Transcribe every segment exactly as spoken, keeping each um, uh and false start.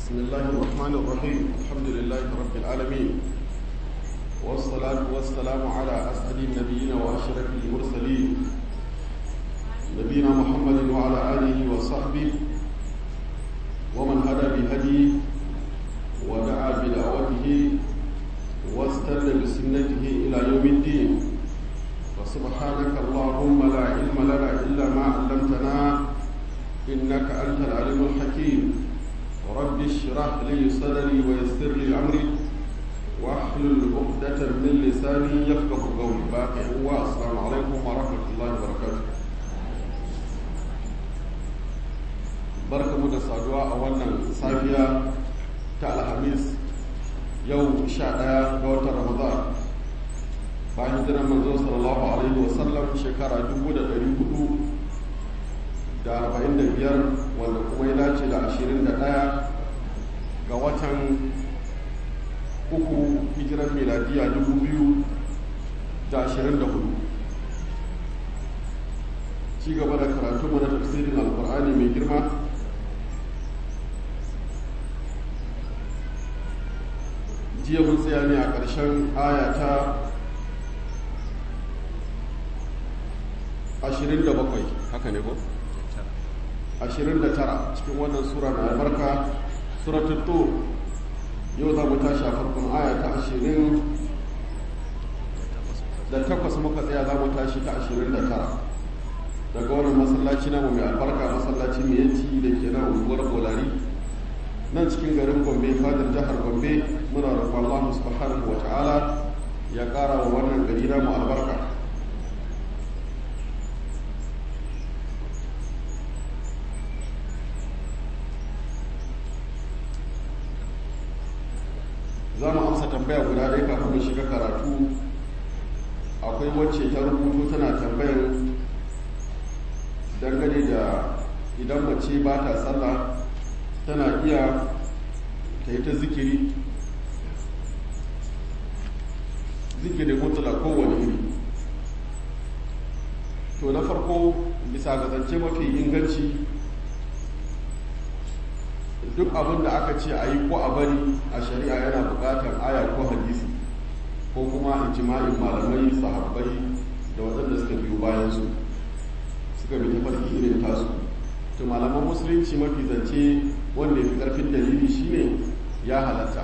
بسم الله الرحمن الرحيم الحمد لله رب العالمين والصلاة والسلام على أسعد النبيين وأشرف المرسلين نبينا محمد وعلى آله وصحبه ومن هدى بهديه ودعا بدعوته واستنى بسنته إلى يوم الدين وسبحانك اللهم لا علم لنا إلا ما علمتنا إنك أنت العليم الحكيم رب اشرح لي صدري ويسر لي أمري واحلل عقدة من لساني يفقه قولي باقي هو السلام عليكم ورحمة الله وبركاته بركة مدى صادوا أولا صافية تعالى حميس يوم شاء قوة رمضان bayan jiran manzo sallallahu alaihi wasallam shekara dubu da ɗari hudu da arba'in da biyar wanda kuma ya dace da ashirin da ɗaya ga watan uku hijiran miladiya dubu biyu da ashirin da hudu ci gaba da karatu mana tafsirin alkur'ani mai girma jiya mun tsaya ne a ƙarshen aya ta ashirin da bakwai haka ne ko? ashirin da tara cikin wannan sura na albarka suratul tur yau za mu tashi a farkon aya ta ashirin da takwas muka tsaya za mu tashi ta ashirin da tara daga wannan masallaci namu mai albarka masallaci mai yanci da ke nan unguwar bolari nan cikin garin gombe fadar jihar gombe muna roƙon Allah subhanahu wa ta'ala ya ƙara wa wannan gari namu albarka. za mu amsa tambaya guda ɗaya kafin mu shiga karatu. Akwai wacce ta rubuto tana tambayar dangane da idan mace ba ta sallah tana iya ta yi ta zikiri zikiri mutula kowane iri. To na farko bisa ga zance mafi inganci duk abin da aka ce a yi ko a bari a shari'a yana buƙatar aya ko hadisi ko kuma ijma'in malamai sahabbai da waɗanda suka biyo bayan su suka bi tafarki irin tasu. To malaman musulunci mafi zance wanda ya fi ƙarfin dalili shine ya halatta,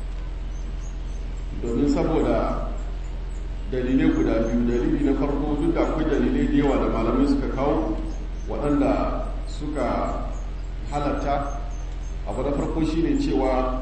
domin saboda dalilai guda biyu. Dalili na farko, duk da akwai dalilai da yawa da malamai suka kawo waɗanda suka halatta. Abu da farko shine cewa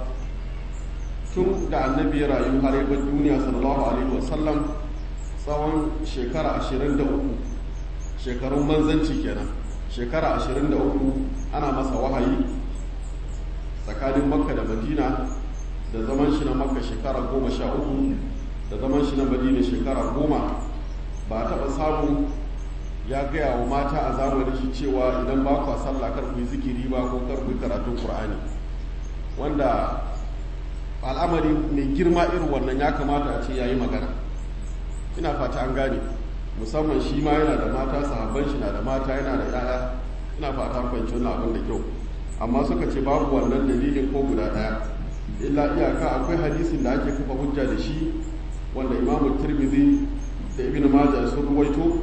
tun da annabi ya rayu har yabar duniya sallallahu alaihi wasallam tsawon shekara ashirin da uku, shekarun manzanci kenan, shekara ashirin da uku ana masa wahayi tsakanin makka da madina, da zaman shi na makka shekara goma sha uku da zaman shi na madina shekara goma. ba a taɓa samun ya gaya wa mata a zamanin shi cewa idan ba kwa sallah kar ku yi zikiri ba ko kar ku yi karatun Qur'ani, wanda al'amari mai girma irin wannan ya kamata a ce yayi magana. Ina fata an gane, musamman shi ma yana da mata, sahabban shi na da mata, yana da yaya. Ina fata an fahimci wannan abin da kyau, amma suka ce babu wannan dalilin ko guda daya, illa iyaka akwai hadisin da ake kafa hujja da shi wanda Imam Tirmidhi da Ibn Majah sun ruwaito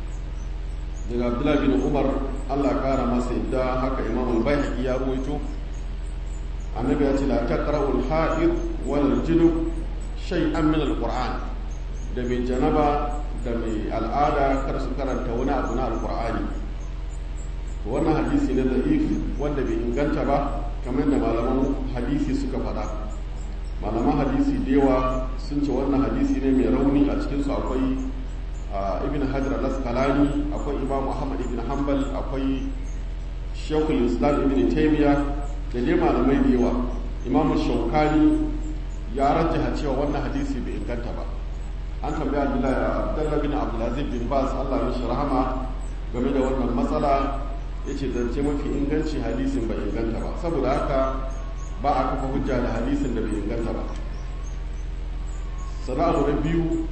daga Abdullahi bin Umar, Allah kara masa yadda, haka Imam al-Baihaqi ya ruwaito. Annabi ya ce la taqra'u al-ha'id wal junub shay'an min al-Qur'an, da mai janaba da mai al'ada kar su karanta wani abu na al-Qur'ani. Wannan hadisi ne da'if wanda bai inganta ba kamar da malaman hadisi suka faɗa. Malaman hadisi da yawa sun ce wannan hadisi ne mai rauni, a cikin su akwai ibn hajar al-asqalani, akwai imam ahmad ibn hanbal, akwai shaykhul islam ibn taymiya da dai malamai da yawa. Imam shaukani ya rajjaha cewa wannan hadisi bai inganta ba. An tambaya abdullahi bin abdulaziz bin bas, Allah mishi rahama, game da wannan matsala. Yace zance mafi inganci hadisin bai inganta ba, saboda haka ba a kafa hujja da hadisin da bai inganta ba. Sana'ar na biyu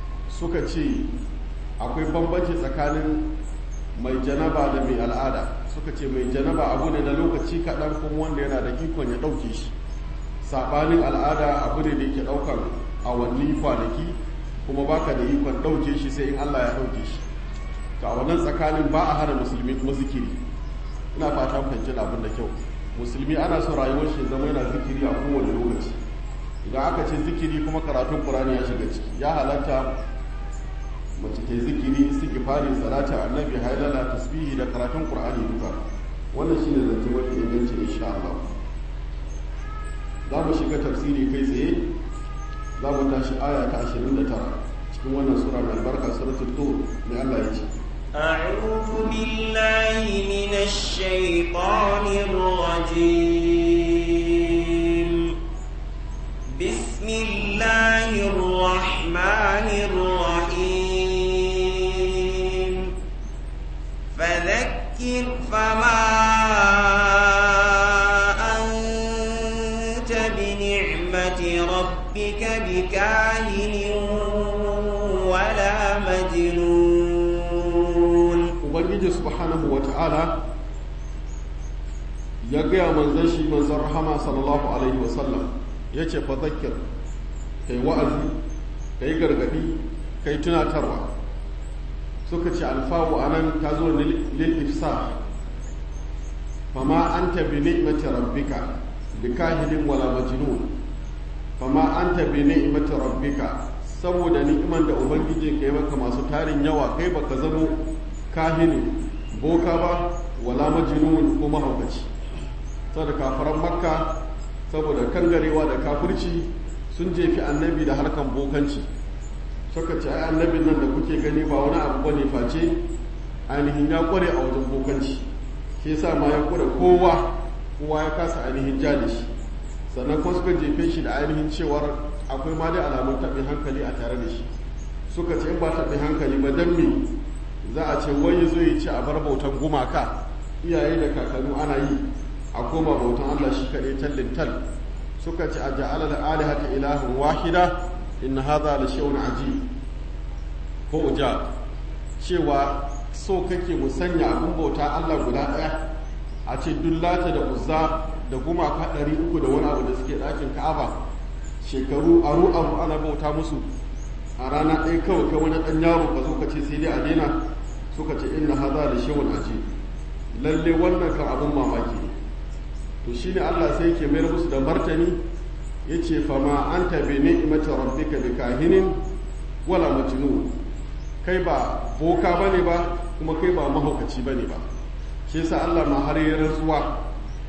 suka ce akwai bambanci tsakanin mai janaba da mai al'ada. suka ce mai janaba abu ne na lokaci kaɗan kuma wanda yana da ikon ya ɗauke shi saɓanin al'ada abu ne da yake ɗaukan awanni kwanaki kuma baka da ikon ɗauke shi sai in Allah ya ɗauke shi to a wannan tsakanin ba a hana musulmi kuma zikiri ina fata fahimci abin da kyau musulmi ana so rayuwar shi zama yana zikiri a kowane lokaci idan aka ce zikiri kuma karatun Qur'ani ya shiga ciki ya halatta mace ta zikiri istighfari salati annabi hailala tasbihi da karatun Qur'ani duka wannan shine zance mafi inganci insha Allah za mu shiga tafsiri kai tsaye za mu tashi aya ta ashirin da tara cikin wannan sura mai albarka suratul tur mai Allah ya ce أعوذ بالله من الشيطان الرجيم بسم الله الرحمن الرحيم فذكر فما أنت بنعمة ربك بكاهن ولا مجنون ubangiji subhanahu wa ta'ala ya gaya manzan shi manzan rahama sallallahu alaihi wasallam ya ce fa zakir kai wa'azi kai gargadi kai tunatarwa suka ce alfawu anan ta zo lil ifsah fama anta bi ni'mati rabbika bi kahilin wala majnun fama anta bi ni'mati rabbika saboda ni'iman da ubangiji kai maka masu tarin yawa kai baka zamo kahini boka ba wala majnun ko mahaukaci saboda kafaran makka saboda kangarewa da kafirci sun jefi annabi da harkan bokanci suka ce ai annabin nan da kuke gani ba wani abu bane face ainihin ya kware a wajen bokanci ke sa ma ya kware kowa kowa ya kasa ainihin ja da shi sannan kuma suka jefe shi da ainihin cewar akwai ma dai alamun taɓin hankali a tare da shi suka ce in ba taɓin hankali ba dan me za a ce wai zo ya ce a bar bautan gumaka iyaye da kakannu ana yi a koma bautan Allah shi kaɗai tallin tal suka ce a ja'ala da alihata ilahun wahida inna hadha la shay'un ajib ko uja cewa so kake mu sanya abin bauta Allah guda ɗaya a ce dullata da uzza da gumaka ɗari uku da wani abu da suke ɗakin Ka'aba shekaru aru aru ana bauta musu a rana ɗaya kawai kai wani ɗan yaro ka zo ka ce sai dai a daina suka ce inna haza da shawun aji lalle wannan kan abin mamaki ne to shine Allah sai yake mayar musu da martani yace fa ma anta bi ni'mati rabbika bi kahinin wala majnun kai ba boka bane ba kuma kai ba mahaukaci bane ba shi yasa Allah ma har ya rantsuwa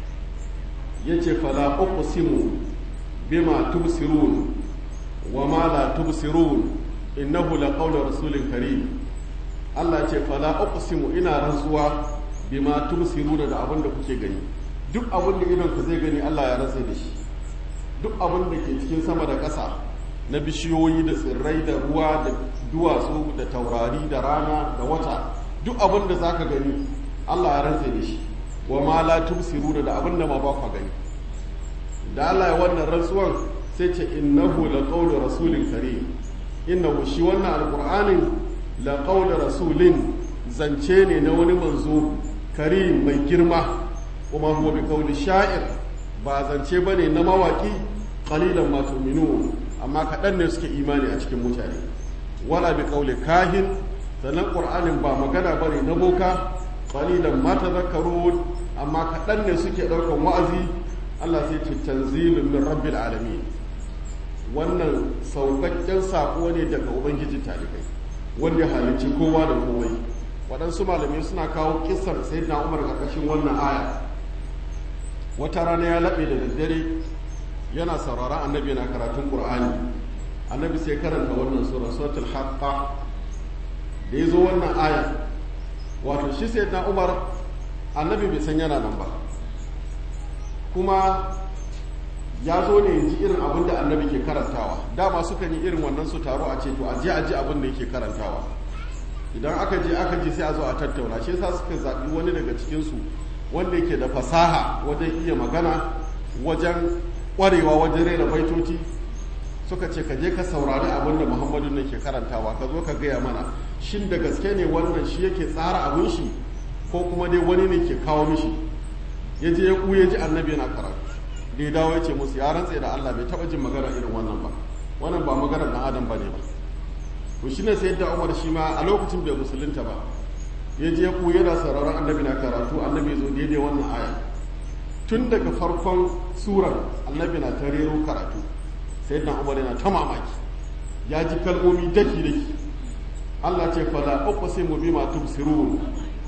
yace fala uqsimu bima tubsirun wa ma la tubsirun innahu laqawlu rasulin karim Allah ce fala uqsimu ina rantsuwa bima tubsiruna da abin da kuke gani duk abin da idon ka zai gani Allah ya rantsa da shi duk abin da ke cikin sama da ƙasa na bishiyoyi da tsirrai da ruwa da duwatsu da taurari da rana da wata duk abin da zaka gani Allah ya rantsa da shi wa ma la tubsiruna da abin da ma ba ku gani da Allah ya wannan rantsuwan sai ce innahu laqawlu rasulin karim innahu shi wannan alqur'anin laqawlu rasulin zance ne na wani manzo karim mai girma kuma huwa bi qawli sha'ir ba zance bane na mawaki qalilan ma tu'minun amma kadan ne suke imani a cikin mutane wala bi qawli kahin sannan qur'anin ba magana bane na boka qalilan ma tadhakkarun amma kadan ne suke daukan wa'azi Allah sai ce tanzilun min rabbil alamin wannan saukakken sako ne daga ubangiji talibai wanda ya halicci kowa da kowai waɗansu malamai suna kawo kisar sayyidina Umar ƙarƙashin wannan aya wata rana ya laɓe da daddare yana sauraron annabi na karatun ƙur'ani annabi sai karanta wannan sura suratul haqqa da yazo wannan aya wato shi sayyidina Umar annabi bai san yana nan ba kuma ya zo ne ji irin abin da annabi ke karantawa dama sukan yi irin wannan su taro a ce to aje aje abin da yake karantawa idan aka je aka je sai a zo a tattauna shi yasa suka zaɓi wani daga cikinsu wanda yake da fasaha wajen iya magana wajen ƙwarewa wajen rera baitoci suka ce ka je ka saurari abin da muhammadu ne ke karantawa ka zo ka gaya mana shin da gaske ne wannan shi yake tsara abin shi ko kuma dai wani ne ke kawo mishi ya je ya kuye ji annabi yana karatu da ya dawo ya ce musu ya rantse da Allah bai taba jin magana irin wannan ba wannan ba maganar dan adam bane ba to shine sai da Umar shi ma a lokacin bai musulunta ba ya je ya kuye da sararin annabi na karatu annabi zo daidai wannan aya tun daga farkon surar annabi na tarero karatu sai da Umar yana ta mamaki ya ji kalmomi daki daki Allah ce fala uqsimu bima tubsirun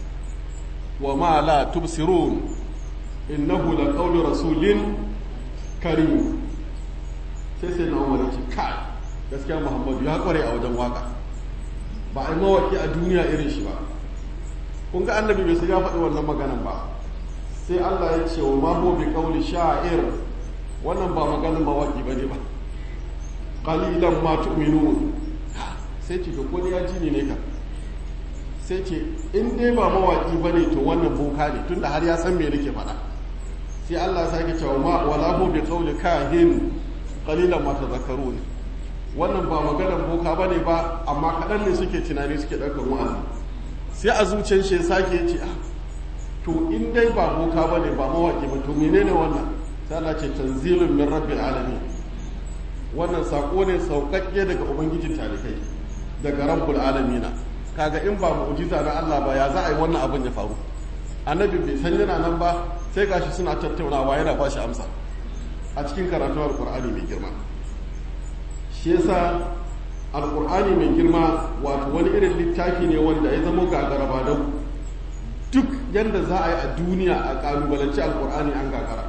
wa ma la tubsirun innahu laqawlu rasulin karim sai sai na Umar ce kai gaskiya Muhammadu ya kware a wajen waka ba a yi mawaki a duniya irin shi ba kun ga annabi bai sai ya faɗi wannan maganan ba sai Allah ya ce wa ma huwa bi qawli sha'ir wannan ba maganin mawaki bane ba qalilan ma tu'minun sai ce to ko ya ji ne ka sai ce in dai ba mawaki bane to wannan boka ne tunda har ya san me nake faɗa sai Allah ya sake cewa ma wala hu bi qawli kahin qalilan ma tadhakkarun wannan ba maganar boka bane ba amma kadan ne suke tunani suke daukar wa'azi sai a zuciyar shi sake ce ah to in dai ba boka bane ba mawaki ba to menene wannan sai Allah ce tanzilun min rabbil alamin wannan sako ne saukakke daga ubangijin talikai daga rabbul alamina kaga in ba mu'jiza na Allah ba ya za a yi wannan abin ya faru annabi bai san yana nan ba sai gashi suna tattaunawa yana ba shi amsa a cikin karatun alqur'ani mai girma shi yasa alqur'ani mai girma wato wani irin littafi ne wanda ya zama gagaraba da duk yanda za a yi a duniya a kalubalanci alqur'ani an gagara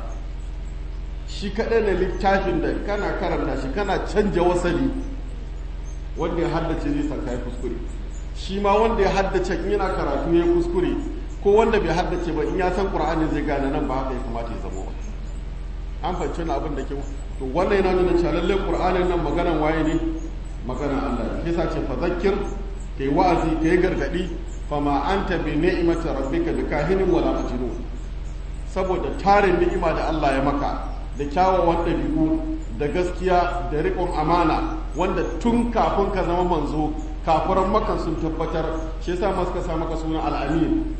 shi kaɗai ne littafin da kana karanta shi kana canja wasali wanda ya haddace zai san kai kuskure shi ma wanda ya haddace in yana karatu ya kuskure ko wanda bai haddace ba in ya san qur'ani zai gane nan ba haka ya kamata ya zama ba an fahimci na abin da ke to wannan yana nuna cewa lallai qur'anin nan maganan waye ne maganan Allah ne yasa ce fa zakkir kai wa'azi kai gargadi fa ma anta bi ni'mati rabbika bikahinin wala majnun saboda tarin ni'ima da Allah ya maka da kyawawan ɗabi'u da gaskiya da riƙon amana wanda tun kafin ka zama manzo kafiran makan sun tabbatar shi yasa ma suka sa maka suna al'amin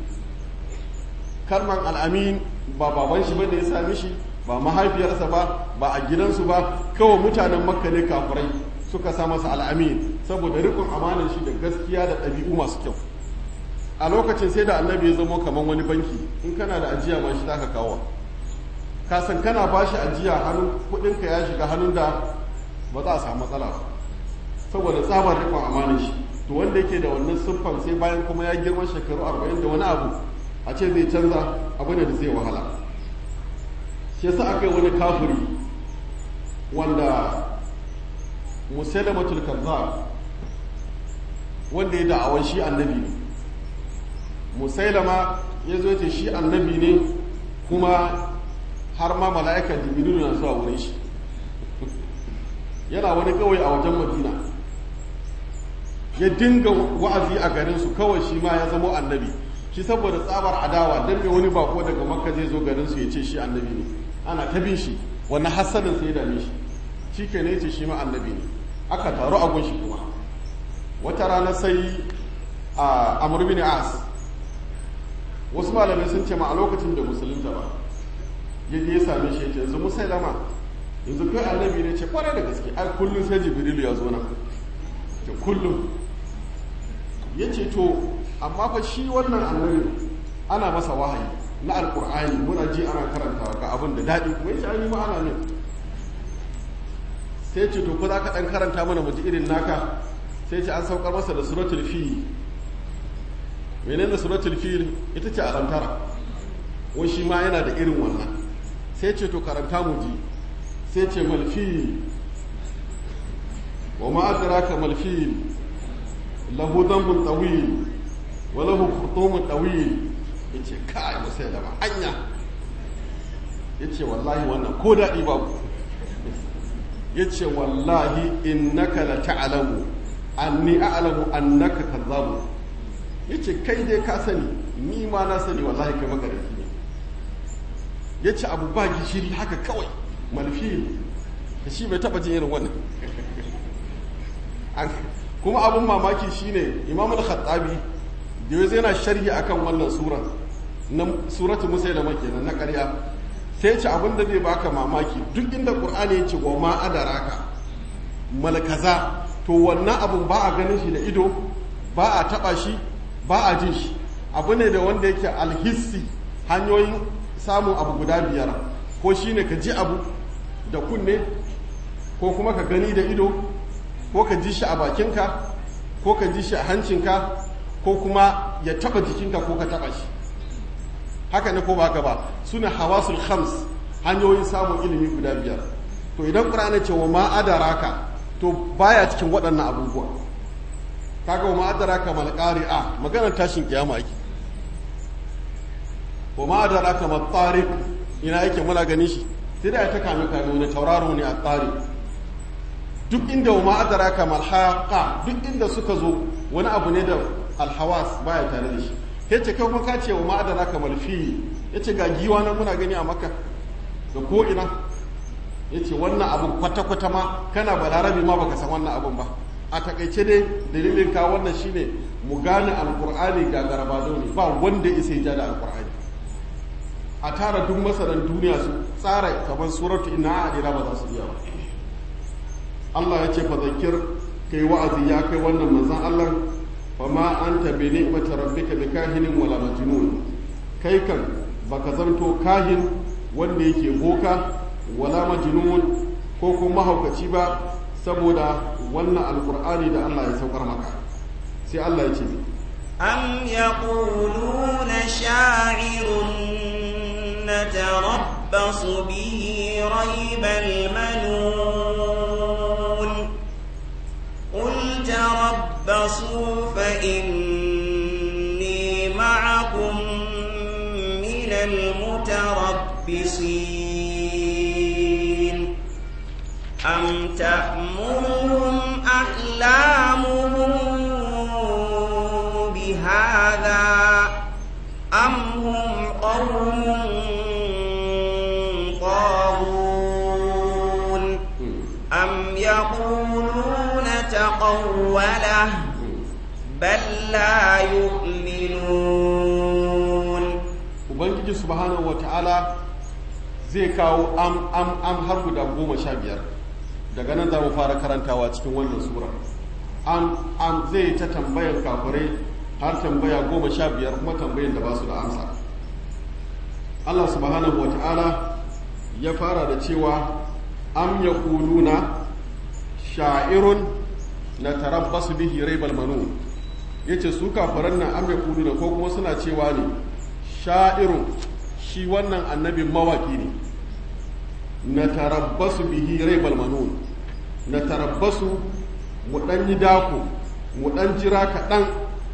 kalman al'amin ba baban shi bane ya sami shi ba mahaifiyarsa ba ba a gidansu ba kawai mutanen makka ne kafirai suka sa masa al'amin saboda riƙon amanar shi da gaskiya da ɗabi'u masu kyau a lokacin sai da annabi ya zama kamar wani banki in kana da ajiya ma shi zaka kawo kasan kana ba shi ajiya hannun kudinka ya shiga hannun da ba za a samu matsala ba saboda tsabar rikon amanin shi to wanda yake da wannan siffan sai bayan kuma ya girma shekaru arba'in da wani abu a ce zai canza abu ne da zai wahala shi yasa aka yi wani kafiri wanda musailamatul kazzab wanda ya da'awar shi annabi ne musailama ya zo ce shi annabi ne kuma har ma mala'ikar jibiru na zuwa wurin shi yana wani kawai a wajen madina ya dinga wa'azi a garinsu kawai shi ma ya zama annabi shi saboda tsabar adawa don mai wani bako daga makka zai zo garinsu ya ce shi annabi ne ana ta bin shi wani hassanin sai ya dame shi shi ke ne ce shi ma annabi ne aka taru a gunshi kuma wata rana sai a amur bin as wasu malamai sun ce ma a lokacin da musulunta ba yadda ya same shi ya ce yanzu musailama yanzu kai annabi ne ce kwarai da gaske ai kullum sai jibrilu ya zo nan ce kullum ya ce to amma fa shi wannan annabi ana masa wahayi na alkur'ani muna ji ana karantawa ga abin da daɗi kuma ya ce ani ma ana ne sai ce to ko za ka ɗan karanta mana mu ji irin naka sai ce an saukar masa da suratul fil menene suratul fil ita ce alantara wai shi ma yana da irin wannan sai ce to karanta mu ji sai ce malfil wa ma adraka malfil lahu dhanbun tawil wa lahu khurtumun tawil yace kai musai da ba anya yace wallahi wannan ko dadi babu yace wallahi innaka la ta'lamu anni a'lamu annaka kadhabu yace kai dai ka sani ni ma na sani wallahi kai magareci ne yace abu ba gishiri haka kawai malfil shi bai taba jin irin wannan kuma abun mamaki shine Imam al-Khattabi da yayin yana sharhi akan wannan sura na suratu musailama kenan na ƙarya sai ce abin da zai baka mamaki duk inda qur'ani ya ce wa ma adaraka malakaza to wannan abun ba a ganin shi da ido ba a taba shi ba a jin shi abu ne da wanda yake alhissi hanyoyin samun abu guda biyar ko shine ka ji abu da kunne ko kuma ka gani da ido ko ka ji shi a bakinka ko ka ji shi a hancinka ko kuma ya taba jikinka ko ka taba shi haka ne ko ba haka ba suna hawasul khams hanyoyin samun ilimi guda biyar to idan qur'ani ce wa ma adaraka to baya cikin waɗannan abubuwa kaga wa ma adaraka mal qari'a maganar tashin kiyama ake wa ma adaraka mat tariq ina yake muna gani shi sai da ta kame kame wani tauraro ne a tariq duk inda wa ma adaraka mal haqa duk inda suka zo wani abu ne da alhawas baya tare da shi yace kai kuma ka ce wa ma adaraka mal fi yace ga giwa na muna gani a makka da ko ina yace wannan abun kwata kwata ma kana balarabi ma baka san wannan abun ba a takaice dai dalilin ka wannan shine mu gane alqur'ani ga garbado ne ba wanda isa ya da alqur'ani a tara duk masaran duniya su tsara kamar suratu inna adira ba za su iya ba Allah ya ce fa zakir kai wa'azi ya kai wannan manzon Allah fa ma anta bi ni'mati rabbika bikahinin wala majnun kai kan baka zanto kahin wanda yake boka wala majnun ko kuma mahaukaci ba saboda wannan alqur'ani da Allah ya saukar maka sai Allah ya ce am yaquluna sha'irun natarabbasu bihi raybal manun qul tarabbasu fa inni ma'akum minal mutarabbisin أم تأمرهم أحلامهم بهذا أم هم قوم طاغون أم يقولون تقوله بل لا يؤمنون وبنجي سبحانه وتعالى zai kawo am am am har guda goma sha biyar daga nan za mu fara karantawa cikin wannan sura am am zai ta tambayar kafirai har tambaya goma sha biyar kuma tambayin da ba su da amsa Allah subhanahu wa ta'ala ya fara da cewa am yaquluna sha'irun natarabbasu bihi raibal manun yace su kafiran nan am yaquluna ko kuma suna cewa ne sha'irun shi wannan annabin mawaki ne na tarabbasu bihi raibal manun na tarabbasu mu dan yi dako mu dan jira kaɗan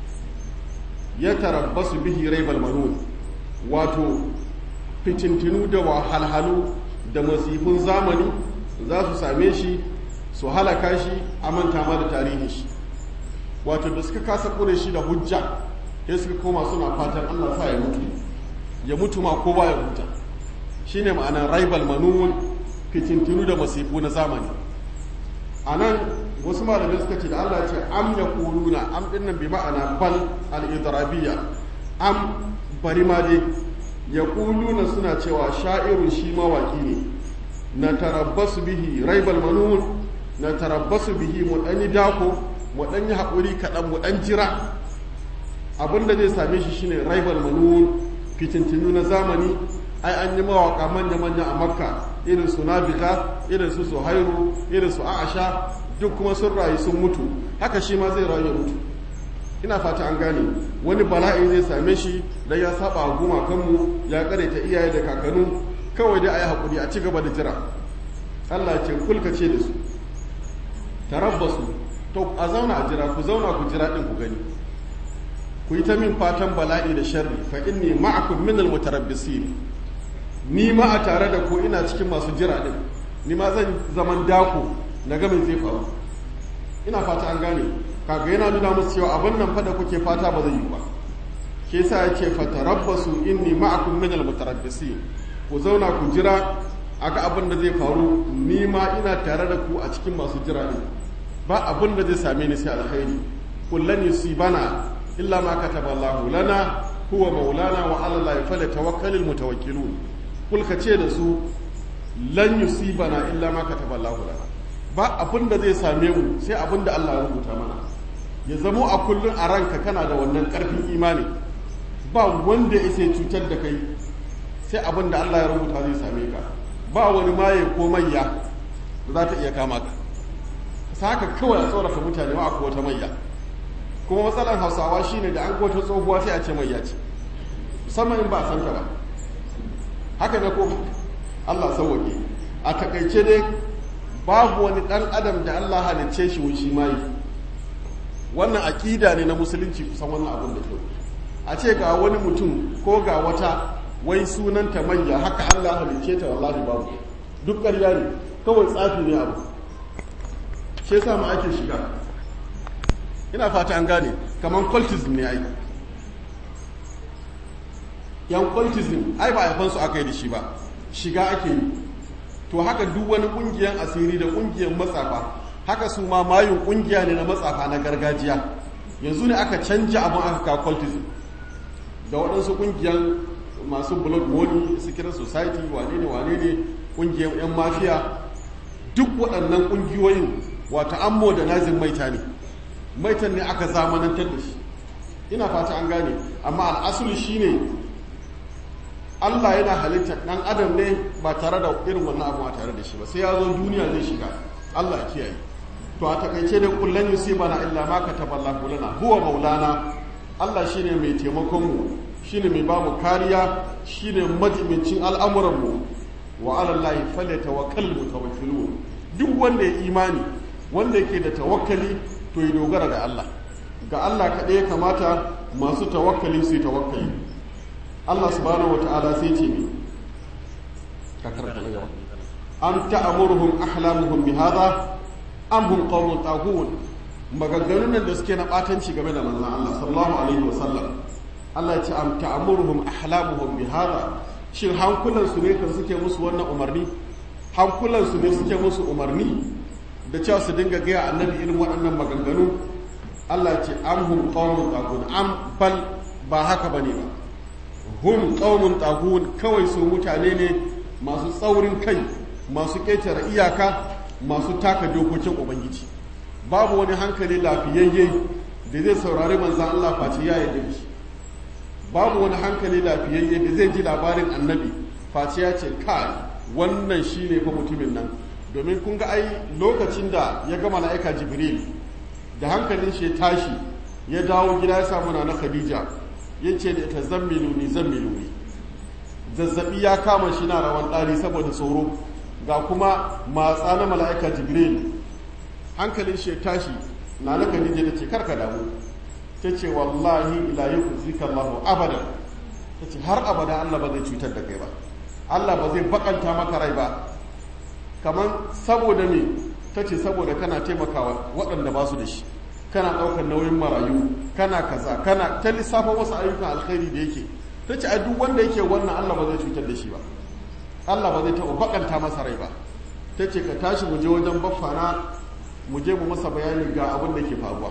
ya tarabbasu bihi raibal manun wato fitintinu da wahalhalu da masifin zamani za su same shi su halaka shi a manta ma da tarihin shi wato da suka kasa kure shi da hujja sai suka koma suna fatan Allah sa ya mutu ya mutu ma kowa ya huta shi ne ma'anar raibal manun fitintinu da masifu na zamani a nan wasu malamai suka ce da Allah ce am ya kuluna am dinnan bi ma'ana bal al'idrabiya am bari ma dai ya kuluna suna cewa sha'irun shi mawaki ne na tarabbasu bihi raibal manun na tarabbasu bihi mu ɗanyi dako mu ɗanyi haƙuri kaɗan mu ɗan jira abinda zai same shi shine raibal manun fitintinu na zamani ai an yi mawaka manya-manya a makka irin su nabika irin su suhairu irin su a'asha duk kuma sun rayu sun mutu haka shi ma zai rayu ya mutu ina fata an gane wani bala'i zai same shi dan ya saba a gumakanmu ya ta iyaye da kakannu kawai dai a yi haƙuri a ci gaba da jira Allah ce kulka ce da su tarabbasu to a zauna a jira ku zauna ku jira din ku gani ku yi ta min fatan bala'i da sharri fa inni ma'akum min almutarabbisin ni ma a tare da ku ina cikin masu jira din ni ma zan zaman dako na ga me zai faru ina fata an gane kaga yana nuna musu cewa abin nan fa da kuke fata ba zai yi ba ke yasa yake fatarabbasu inni ma'akum min almutarabbisin ku zauna ku jira aga abin da zai faru ni ma ina tare da ku a cikin masu jira din ba abin da zai same ni sai alkhairi kullan yusibana illa ma kataba Allahu lana huwa maulana wa ala allahi falyatawakkalul mutawakkilun kul ka ce da su lan yusibana illa ma kataballahu lana ba abin da zai same mu sai abin da Allah ya rubuta mana ya zamo a kullun a ranka kana da wannan karfin imani ba wanda ya sai cutar da kai sai abin da Allah ya rubuta zai same ka ba wani maye ko mayya da za ta iya kama ka sa haka kawai a tsoraka mutane wa akwai wata mayya kuma matsalar hausawa shine da an wata tsohuwa sai a ce mayya ce musamman in ba a san ta ba haka na ko Allah sauwake a takaice dai babu wani dan adam da Allah halicce shi wuci mai wannan akida ne na musulunci kusan wannan abin da ke a ce ga wani mutum ko ga wata wai sunanta manya haka Allah halicce ta wallahi babu duk ƙarya ne kawai tsafi ne abu shi yasa ma ake shiga ina fata an gane kamar cultism ne ai yan cultism ai ba haifan su aka yi da shi ba shiga ake yi to haka duk wani kungiyan asiri da kungiyan matsafa haka su ma mayun kungiya ne na matsafa na gargajiya yanzu ne aka canja abin aka kawo cultism da waɗansu kungiyan masu blood money secret society wane ne wane ne kungiyan yan mafiya duk waɗannan kungiyoyin wata an modernizing maita ne maitan ne aka zamanantar da shi ina fata an gane amma al'asuli shine Allah yana halitta ɗan adam ne ba tare da irin wannan abu a tare da shi ba sai ya zo duniya zai shiga Allah ya kiyaye to a takaice da kullun yusibana illa ma kataballahu lana huwa maulana Allah shine mai taimakon mu shine mai bamu kariya shine majimincin al'amuran mu wa ala llahi falyatawakkal mutawakkilun duk wanda ya imani wanda yake da tawakkali to ya dogara ga Allah ga Allah kaɗai ya kamata masu tawakkali su yi tawakkali Allah subhanahu wata'ala sai ce ne ka karanta na gaba am ta'muruhum ahlamuhum bihadha am hum qawmun taghut maganganun nan da suke na batanci game da manzon Allah sallallahu alaihi wasallam Allah ya ce am ta'muruhum ahlamuhum bihadha shin hankulan su ne kan suke musu wannan umarni hankulan su ne suke musu umarni da cewa su dinga gaya annabi irin waɗannan maganganu Allah ya ce am hum qawmun taghut am bal ba haka bane ba hum qaumun taghun kawai su mutane ne masu tsaurin kai masu ƙetare iyaka masu taka dokokin ubangiji babu wani hankali lafiyayye da zai saurari manzon Allah face ya yarda shi babu wani hankali lafiyayye da zai ji labarin annabi face ya ce kai wannan shine fa mutumin nan domin kun ga ai lokacin da ya ga mala'ika jibril da hankalin shi ya tashi ya dawo gida ya samu na khadija ya ce da ita zammiluni zammiluni zazzabi ya kama shi na rawan ɗari saboda tsoro ga kuma matsa na mala'ika jibril hankalin shi tashi na na khadija ta ce karka damu ta ce wallahi la yukhzika Allahu abadan ta ce har abada Allah ba zai cutar da kai ba Allah ba zai bakanta maka rai ba kamar saboda me ta ce saboda kana taimakawa waɗanda ba su da shi kana ɗaukar nauyin marayu kana kaza kana ta lissafa wasu ayyukan alkhairi da yake ta ce a duk wanda yake wannan Allah ba zai cutar da shi ba Allah ba zai taɓa bakanta masa rai ba ta ce ka tashi mu je wajen baffana mu je mu masa bayani ga abin da ke faruwa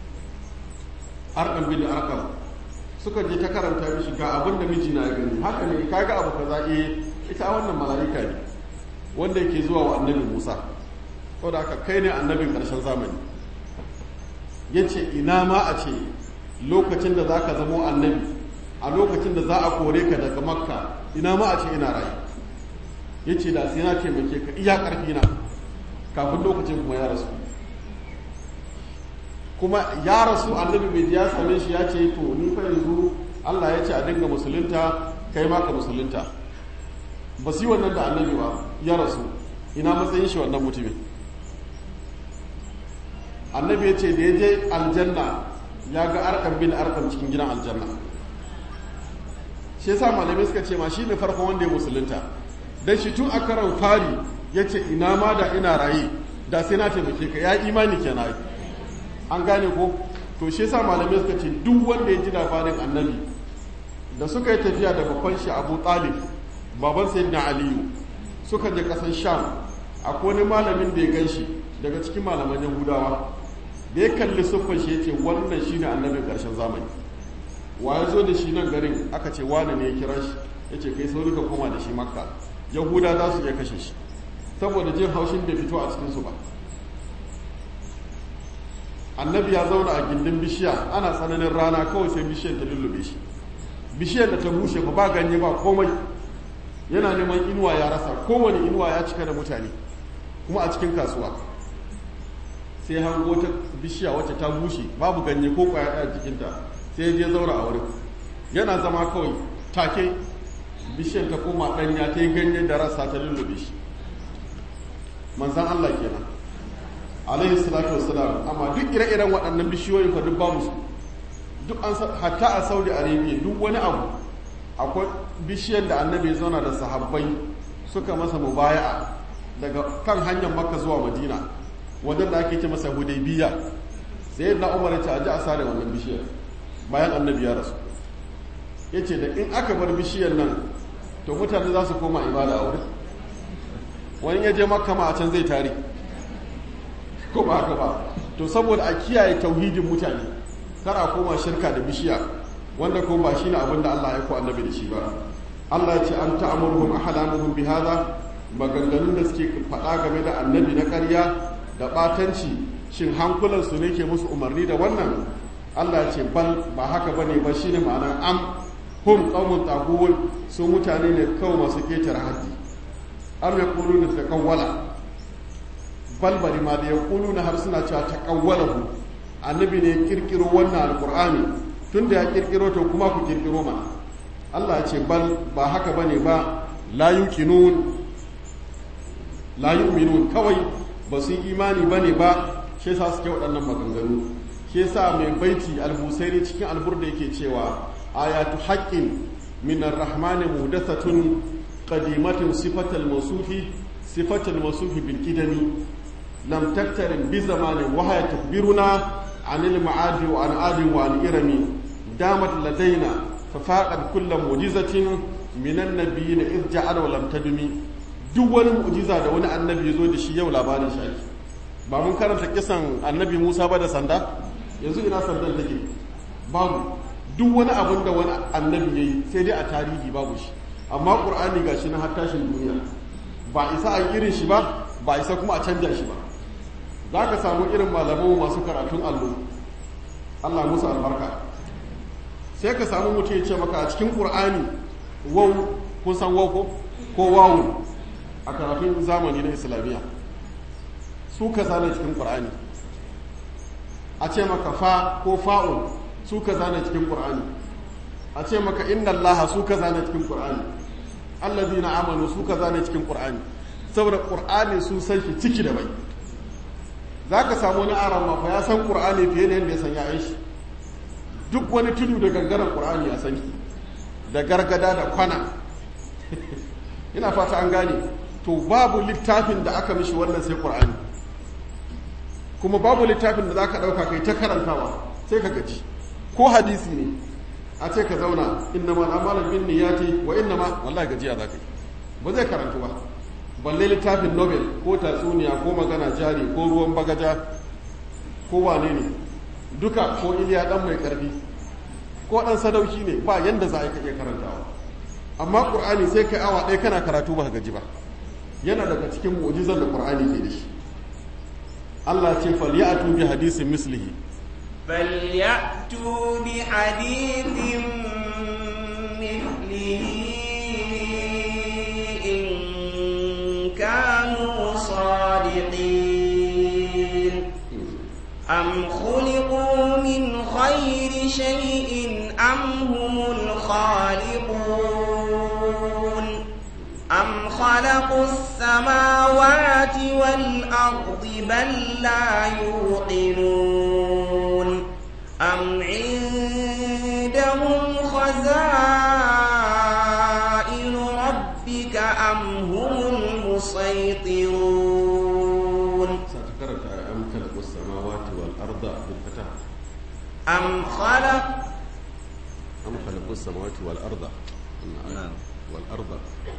arkan bin arkan suka je ta karanta mishi ga abin da miji na gani haka ne kaga abu kaza eh ita wannan mala'ika ne wanda yake zuwa wa annabi Musa saboda haka kai ne annabin ƙarshen zamani ya ce ina ma a ce lokacin da za ka zamo annabi a lokacin da za a kore ka daga makka ina ma a ce ina rayu ya ce da sai na taimake ka iya ƙarfi na kafin lokacin kuma ya rasu kuma ya rasu annabi mai ya same shi ya ce to ni fa yanzu Allah ya ce a dinga musulunta kai ma ka musulunta ba su yi wannan da annabi ba ya rasu ina matsayin shi wannan mutumin annabi ya ce da ya je aljanna ya ga arkam bin arkam cikin gidan aljanna shi yasa malamai suka ce ma shi ne farkon wanda ya musulunta dan shi tun a karan fari ya ce ina ma da ina raye da sai na taimake ka ya imani kenan an gane ko to shi yasa malamai suka ce duk wanda ya ji labarin annabi da suka yi tafiya da babban shi Abu Talib baban sayyidina Aliyu suka je kasan Sham akwai wani malamin da ya ganshi daga cikin malaman Yahudawa da ya kalli siffar shi yace wannan shine annabin ƙarshen zamani wa ya zo da shi nan garin aka ce wani ne ya kira shi ya ce kai sauri ka koma da shi makka yahuda za su iya kashe shi saboda jin haushin bai fito a cikinsu ba. Annabi ya zauna a gindin bishiya ana tsananin rana kawai sai bishiyar ta lullube shi, bishiyar da ta bushe ba ba ganye ba komai, yana neman inuwa ya rasa, kowane inuwa ya cika da mutane kuma a cikin kasuwa. Sai hango ta bishiya wacce ta bushe babu ganye ko kwaya ɗaya jikinta, sai ya je zaura a wurin, yana zama kawai take bishiyar ta koma ɗanya ta yi ganye da rasa ta lullube shi. Manzan Allah kenan alaihi salatu wassalam. Amma duk ire-iren waɗannan bishiyoyin fa duk babu su, duk an hatta a Saudi Arabia duk wani abu akwai bishiyar da annabi ya zauna da sahabbai suka masa mubaya'a daga kan hanyar Makka zuwa Madina wajen da ake ce masa Hudaybiya. Sai na Umar ya ce a ji a sare wannan bishiyar bayan annabi ya rasu, yace da in aka bar bishiyar nan to mutane za su koma ibada a wurin, wani ya je Makka ma a can zai tare ko ba haka ba. To saboda a kiyaye tauhidin mutane kar a koma shirka da bishiya wanda kuma ba shine abin da Allah ya ko annabi da shi ba. Allah ya ce an ta'amuruhum ahlamuhum bihadha, maganganun da suke faɗa game da annabi na ƙarya da ɓatanci shin hankulan su ne ke musu umarni da wannan? Allah ya ce bal ba haka bane ba, shine ma'anar am hum qaumun taghun, su mutane ne kawai masu ketare haddi. Am yaquluna taqawwala, bal bari ma da yaquluna har suna cewa taqawwalahu, annabi ne kirkiro wannan alqur'ani, tunda ya kirkiro to kuma ku kirkiro mana. Allah ya ce bal ba haka bane ba, la yuqinun la yu'minun, kawai ba su yi imani bane ba, shi yasa suke waɗannan maganganu. Shi yasa mai baiti al-Busairi cikin al-Burda yake cewa ayatu haqqin min ar-rahmani muhdathatun qadimatun sifatal mawsufi sifatal mawsufi bil qidami lam taktarin bi zamanin wa haya tukbiruna anil ma'adi wa an adi wa an irami damat ladaina fafaqad kullu mu'jizatin min an-nabiyyin id ja'ala wa lam tadumi. Duk wani mu'jiza da wani annabi yazo da shi yau labarin shi ake. Ba mun karanta kisan annabi Musa ba da sanda, yanzu ina sandan take babu. Duk wani abin da wani annabi yayi sai dai a tarihi babu shi, amma qur'ani gashi na har tashin duniya ba isa a irin shi ba, ba isa kuma a canja shi ba. Za ka samu irin malamu masu karatun allo, Allah musu albarka, sai ka samu mutum ya ce maka a cikin qur'ani waw, kun san waw ko ko wawu a karatun zamani na islamiyya su ka zana cikin qur'ani. A ce maka fa ko fa'un su ka zana cikin qur'ani. A ce maka inna allaha su ka zana cikin qur'ani. Allazina amanu su ka zana cikin qur'ani. Saboda qur'ani sun san shi ciki da bai. Zaka samu wani aran ma fa ya san qur'ani fiye da yadda ya san ya'yan shi. Duk wani tudu da gangaren qur'ani ya sani, da gargada da kwana. Ina fata an gane. To babu littafin da aka mishi wannan sai qur'ani. Kuma babu littafin da zaka dauka kai ta karantawa sai ka gaji. Ko hadisi ne a ce ka zauna innama al'amalu bin niyyati wa innama, wallahi gajiya zaka yi, ba zai karantu ba. Balle littafin Nobel ko tatsuniya ko magana jari ko ruwan bagaja ko wane ne, duka ko Iliya dan mai karfi ko dan sadauki ne, ba yanda za a yi ka iya karantawa. Amma Qur'ani sai kai awa ɗaya kana karatu ba ka gaji ba. Yana daga cikin mu'jizar da Qur'ani ke da shi. Allah ce falyatu bi hadisin mislihi, فليأتوا بحديث مثله إن كانوا صادقين أم خلقوا من خير شيء أم هم الخالقون أم خلقوا السماوات والأرض بل لا يوقنون أم عندهم خزائن ربك أم هم المسيطرون أم خلقوا السماوات والأرض بالفتح أم خلق أم خلقوا السماوات والأرض والأرض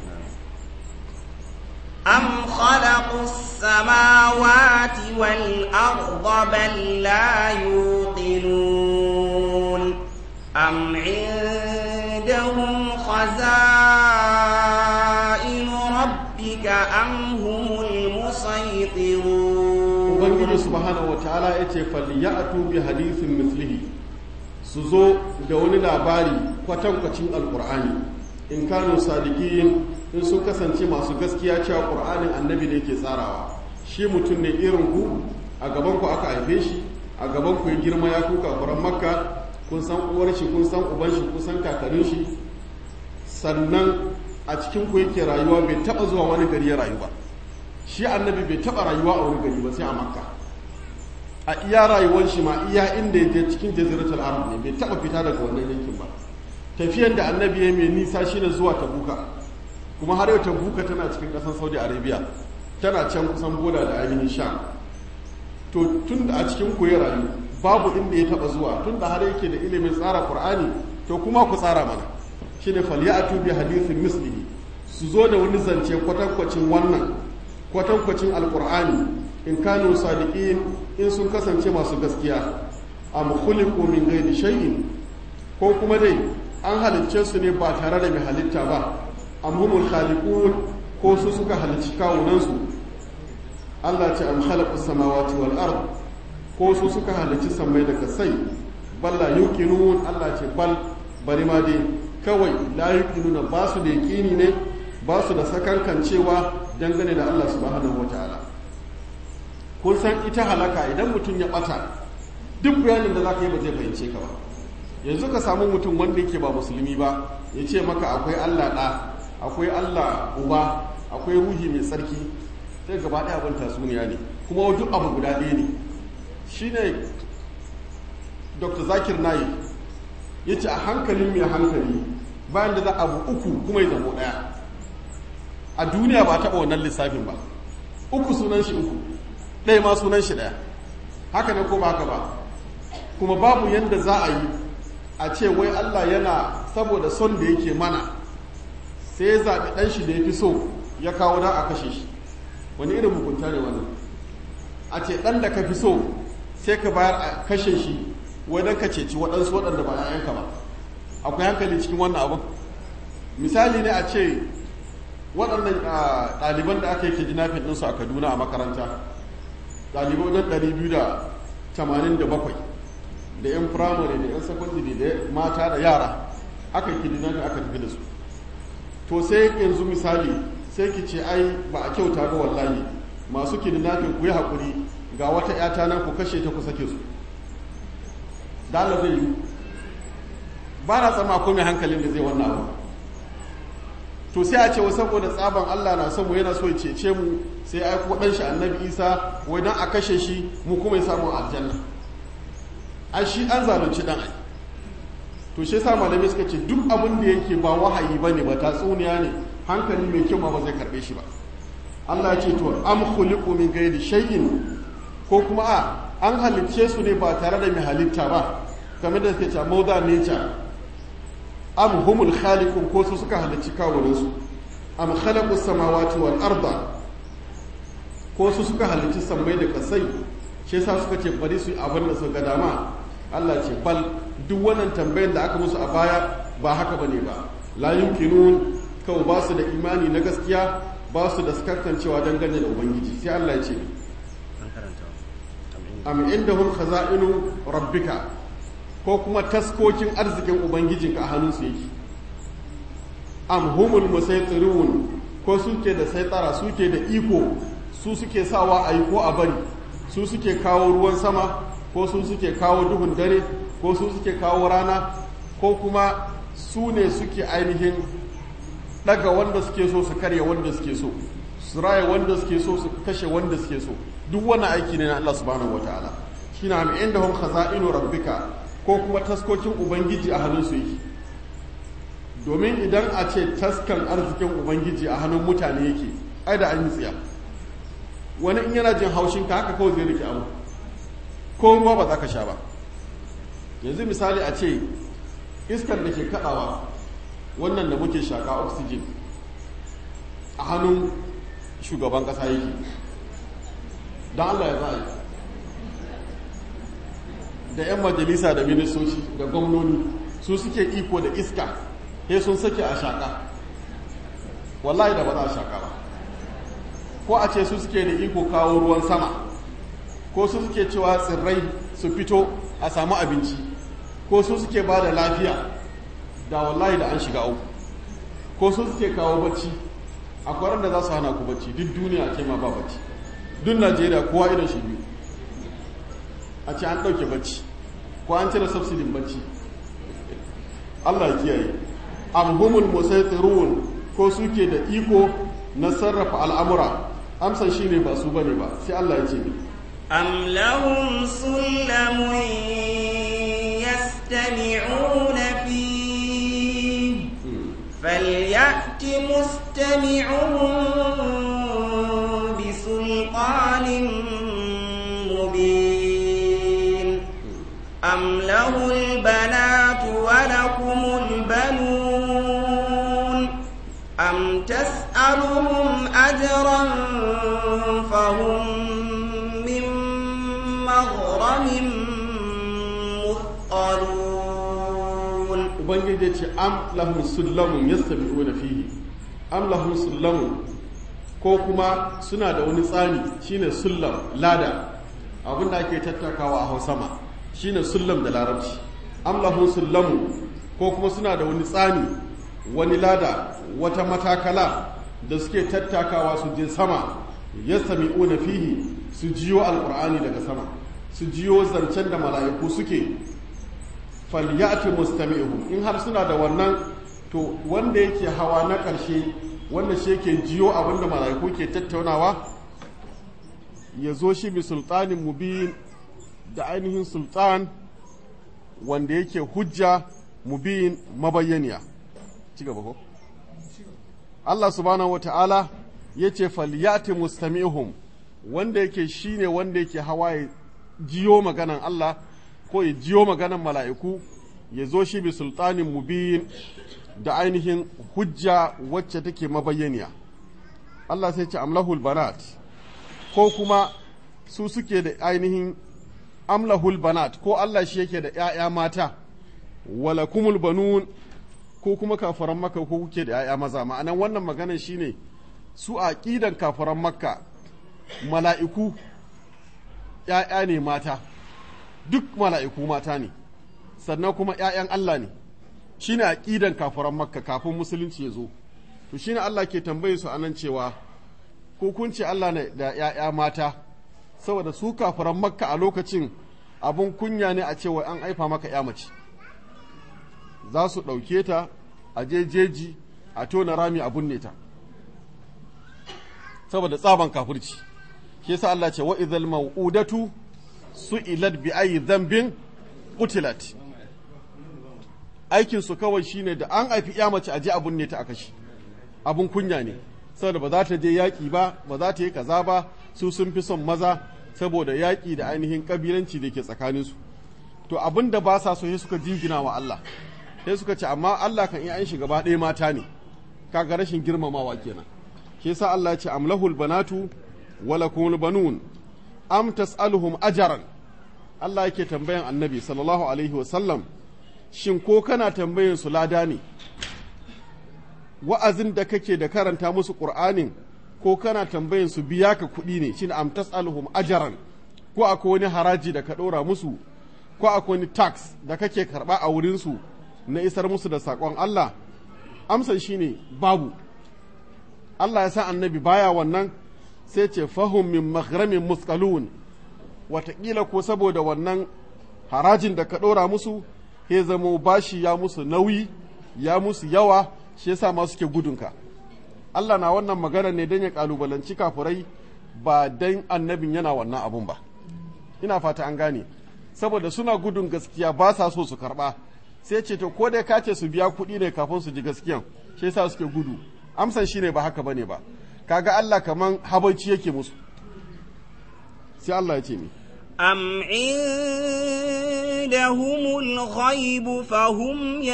أم خلقوا السماوات والأرض بل لا يوقنون أم عندهم خزائن ربك أم هم المسيطرون ubangiji subhanahu wataala yace falyatu bi hadithin mithlihi su zo da wani labari kwatankwacin alqur'ani in kanu sadiqin in sun kasance masu gaskiya cewa qur'anin annabi ne ke tsarawa shi mutum ne irin ku a gaban ku aka haife shi a gaban ku ya girma ya kuka kuran makka kun san uwar shi kun san uban shi kun san kakannin shi sannan a cikin ku yake rayuwa bai taba zuwa wani gari ya rayu ba shi annabi bai taba rayuwa a wani gari ba sai a makka a iya rayuwar shi ma iya inda ya je cikin jaziratul arab ne bai taba fita daga wannan yankin ba tafiyan da annabi ya mai nisa shine zuwa tabuka kuma har yau tabuka tana cikin kasar saudi arabia tana can kusan boda da ainihin sham to tun da a cikin ku ya rayu babu inda ya taba zuwa tun da har yake da ilimin tsara qur'ani to kuma ku tsara mana shine falyatu bi hadithin mislihi su zo da wani zance kwatankwacin wannan kwatankwacin alkur'ani in kanu sadiqin in sun kasance masu gaskiya am khuliqu min ghairi shay'in ko kuma dai an halicce su ne ba tare da mai halitta ba am humul khaliqun ko su suka halicci kawunan su Allah ce am khalaqus samawati wal ard ko su suka halicci sammai da kasai bal la yuqinun Allah ce bal bari ma dai kawai la yuqinuna ba su da yaqini ne ba su da sakankancewa dangane da Allah subhanahu wataala kun san ita halaka idan mutum ya bata duk bayanin da za ka yi ba zai fahimce ka ba yanzu ka samu mutum wanda yake ba musulmi ba ya ce maka akwai Allah ɗa akwai Allah uba akwai ruhi mai tsarki sai gaba ɗaya abin tasuniya ne kuma duk abu guda ɗaya ne shine Dr. Zakir Naik ya ce a hankalin mai hankali bayan da za abu uku kuma ya zamo ɗaya a duniya ba taɓa wannan lissafin ba uku sunan shi uku ɗaya ma sunan shi ɗaya haka ne ko ba haka ba kuma babu yadda za a yi a ce wai Allah yana saboda son da yake mana sai ya zaɓi ɗan shi da ya fi so ya kawo da a kashe shi wani irin hukunta ne wannan a ce ɗan da ka fi so sai ka bayar a kashe shi wai don ka ceci waɗansu waɗanda ba ‘ya'yanka ba akwai hankali cikin wannan abin misali ne a ce waɗannan ɗaliban da aka yi ke jinafin ɗinsu a kaduna a makaranta ɗalibai wajen ɗari biyu da tamanin da bakwai da 'yan firamare da 'yan sakandare da mata da yara aka yi jinafin aka tafi da su to sai yanzu misali sai ki ce ai ba a kyauta ba wallahi masu kidnapping ku yi haƙuri ga wata 'yata nan ku kashe ta ku sake su dala zai yi ba na tsama ko mai hankalin da zai wannan abu to sai a ce wa saboda tsaban Allah na son mu yana so ya cece mu sai ai ko dan shi annabi Isa wai dan a kashe shi mu kuma ya samu aljanna ai shi an zalunci dan ai to shi yasa malamai suka ce duk abin da yake ba wahayi bane ba tatsuniya ne hankali mai kyau ma ba zai karbe shi ba Allah ya ce to am khuliqu min ghairi shay'in ko kuma a an halicce su ne ba tare da mai halitta ba kamar da suke cewa mother nature am humul khaliqun ko su suka halicci kawunansu am khalaqus samawati wal arda ko su suka halicci sammai da kasai shi yasa suka ce bari su abin da su ga dama Allah ce bal duk wannan tambayar da aka musu a baya ba haka bane ba la yumkinun kawai ba su da imani na gaskiya ba su da sakankancewa dangane da ubangiji sai Allah ya ce am indahum khaza'inu rabbika ko kuma taskokin arzikin ubangijinka a hannunsu yake am humul musaytirun ko suke da saitara suke da iko su suke sawa a yi ko a bari su suke kawo ruwan sama ko su suke kawo duhun dare ko su suke kawo rana ko kuma su ne suke ainihin daga wanda suke so su karya wanda suke so su raya wanda suke so su kashe wanda suke so duk wani aiki ne na Allah subhanahu wataala shine am indahum khaza'inu rabbika ko kuma taskokin ubangiji a hannun su yake domin idan a ce taskan arzikin ubangiji a hannun mutane yake ai da an yi tsiya wani in yana jin haushin ka haka kawai zai rike abu ko ruwa ba za ka sha ba yanzu misali a ce iskar da ke kaɗawa wannan da muke shaka oxygen a hannun shugaban ƙasa yake don Allah ya za'a da 'yan majalisa da ministoci da gwamnoni su suke iko da iska sai sun sake a shaka wallahi da ba za a shaka ba. Ko a ce su suke da iko kawo ruwan sama, ko su suke cewa tsirrai su fito a samu abinci, ko su suke ba da lafiya, da wallahi da an shiga uku. Ko su suke kawo bacci, akwai wanda za su hana ku bacci duk duniya ce ma ba bacci, duk Najeriya kowa idan shi biyu a ce an ɗauke bacci ko an cire subsidin bacci. Allah ya kiyaye. Am humul musaytirun, ko suke da iko na sarrafa al'amura. Amsan shine ba su bane ba, sai Allah ya ce ni am lahum sullamun yastami'una fi falyati mustami'uhum bisultanin mubin am lahul banatu wa lakumul banun am tas'aluhum ajran fahum min maghramin muthqalun. Ubangiji ce am lahum sullamun yastabi'una fihi, am lahum sullamun, ko kuma suna da wani tsani shine sullam, lada abinda ake tattakawa a Hausa ma shine sullam da Larabci. Am lahum sullamun, ko kuma suna da wani tsani, wani lada, wata matakala da suke tattakawa su je sama, yastami'una fihi, su jiyo alqur'ani daga sama, su jiyo zancen da mala'iku suke. Falyati mustami'uhum, in har suna da wannan, to wanda yake hawa na ƙarshe, wanda shi yake jiyo abinda mala'iku ke tattaunawa, ya zo shi bi sultanin mubin, da ainihin sultan wanda yake hujja mubin mabayyaniya. Ci gaba ko? Allah subhanahu wata'ala ya ce falyati mustami'uhum, wanda yake shine wanda yake hawa ya jiyo maganan Allah ko ya jiyo maganan mala'iku, ya zo shi bi sultanin mubin, da ainihin hujja wacce take mabayyaniya. Allah sai ce amlahul banat, ko kuma su suke da ainihin amlahul banat, ko Allah shi yake da ‘ya'ya mata, walakumul banun, ko kuma kafaran makka ko kuke da ‘ya'ya maza. Ma'anan wannan maganar shine su a ƙidan kafaran makka mala'iku ‘ya'ya ne mata, duk mala'iku mata ne, sannan kuma ‘ya'yan Allah ne, shi ne a ƙidan kafaran makka kafin musulunci ya zo. To shi ne Allah ke tambaye su anan cewa, ko kun ce Allah ne da ‘ya'ya mata, saboda su kafaran makka a lokacin abun kunya ne a cewa an aifa maka ‘ya mace. Za su ɗauke ta a jejeji a tona rami a binne ta, saboda tsaban kafirci. Shi yasa Allah ce wa idhal mau'udatu su'ilat bi ayi dhanbin qutilat. Aikin su kawai shine da an haifi ya mace aje a binne ta a kashi. Abun kunya ne, saboda ba za ta je yaki ba, ba za ta yi kaza ba, su sun fi son maza saboda yaki da ainihin kabilanci da ke tsakanin su. To abin da ba sa so sai suka jingina wa Allah. Sai suka ce amma Allah kan iya an shi gaba ɗaya mata ne. Kaga rashin girmamawa kenan. Shi yasa Allah ya ce amlahul banatu walakumul banun am tas'aluhum ajran. Allah yake tambayan Annabi sallallahu alaihi wa sallam, shin ko kana tambayan su lada ne? Wa'azin da kake da karanta musu Qur'anin, ko kana tambayan su biya ka kuɗi ne? Shin am tas'aluhum ajran, ko akwai wani haraji da ka ɗora musu, ko akwai wani tax da kake karɓa a wurin su na isar musu da saƙon Allah? Amsan shine babu. Allah ya san Annabi baya wannan, sai ce fahum min maghramin musqalun, wataƙila ko saboda wannan harajin da ka ɗora musu he zamo bashi ya musu nauyi, ya musu yawa, shi yasa ma suke gudunka. Allah na wannan magana ne don ya ƙalubalanci kafurai, ba don annabin yana wannan abun ba. Ina fata an gane, saboda suna gudun gaskiya ba sa so su karɓa, sai ce to ko dai ka ce su biya kuɗi ne kafin su ji gaskiyan, shi yasa suke gudu. Amsan shine ba haka bane ba. Kaga Allah kaman habaici yake musu. Sai Allah ya ce ni am indahumul ghaib fahum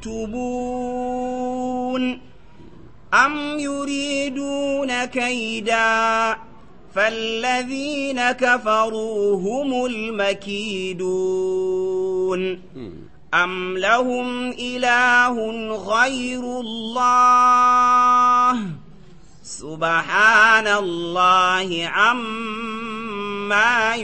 yaktubun am yuriduna kaida فالذين كفروا هم المكيدون أم لهم إله غير الله سبحان الله عما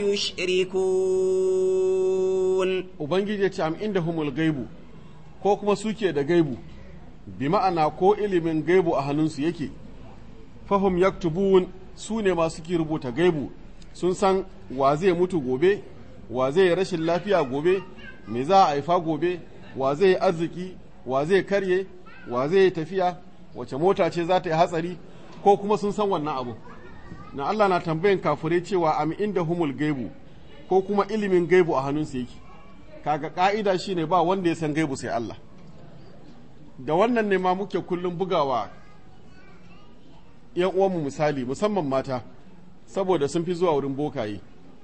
يشركون. Ubangiji ya ce am inda humul gaibu ko kuma suke da gaibu bi ma'ana ko ilimin gaibu a hannunsu yake fahum yaktubun su ne masu ke rubuta gaibu sun san wa zai mutu gobe wa zai rashin lafiya gobe me za a haifa gobe wa zai arziki wa zai karye wa zai tafiya wace mota ce za ta yi hatsari ko kuma sun san wannan abu na Allah na tambayin kafirai cewa am inda humul gaibu ko kuma ilimin gaibu a hannunsu yake kaga ka'ida shine ba wanda ya san gaibu sai Allah da wannan ne ma muke kullum bugawa yan uwanmu misali musamman mata saboda sun fi zuwa wurin bokaye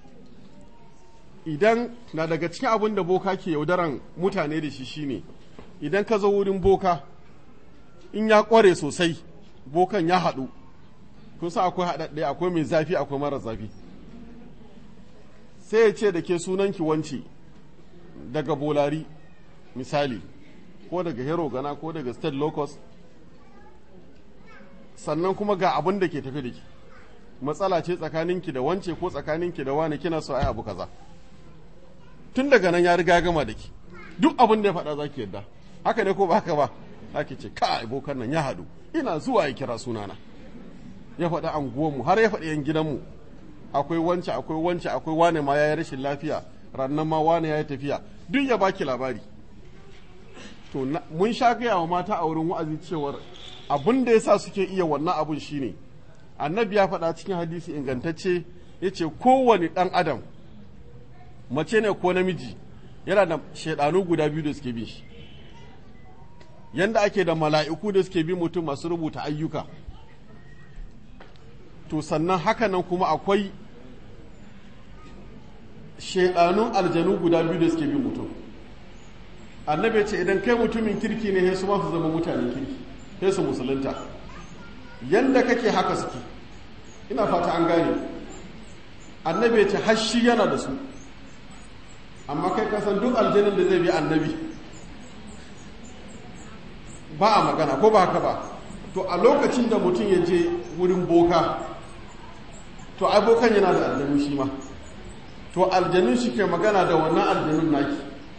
idan na daga cikin abin da boka ke yaudaran mutane da shi shine idan ka zo wurin boka in ya kware sosai bokan ya haɗu kun sa akwai haɗaɗɗe akwai mai zafi akwai mara zafi sai ya ce da ke sunanki wance daga bolari misali ko daga hero gana ko daga state locust sannan kuma ga abin da ke tafi da ki matsala ce tsakaninki da wance ko tsakaninki da wani kina so ai abu kaza tun daga nan ya riga gama da ki duk abin da ya faɗa za ki yadda haka ne ko ba haka ba ake ce ka abokan nan ya haɗu ina zuwa ya kira sunana ya faɗi anguwanmu har ya faɗi yan gidanmu akwai wance akwai wance akwai wane ma ya yi rashin lafiya rannan ma wane ya yi tafiya duk ya baki labari to mun sha gaya wa mata a wurin wa'azi cewar abin da yasa suke iya wannan abun shine annabi ya faɗa cikin hadisi ingantacce yace kowane ɗan adam mace ne ko namiji yana da shaidanu guda biyu da suke bin shi yanda ake da mala'iku da suke bi mutum masu rubuta ayyuka to sannan haka nan kuma akwai shaidanun aljanu guda biyu da suke bi mutum annabi ce idan kai mutumin kirki ne sai su ma su zama mutanen kirki sai su musulunta yanda kake haka suke ina fata an gane annabi ce hashi yana da su amma kai kasan duk aljanin da zai bi annabi ba a magana ko ba haka ba to a lokacin da mutum ya je wurin boka to ai bokan yana da aljanu shi ma to aljanun shi ke magana da wannan aljanun naki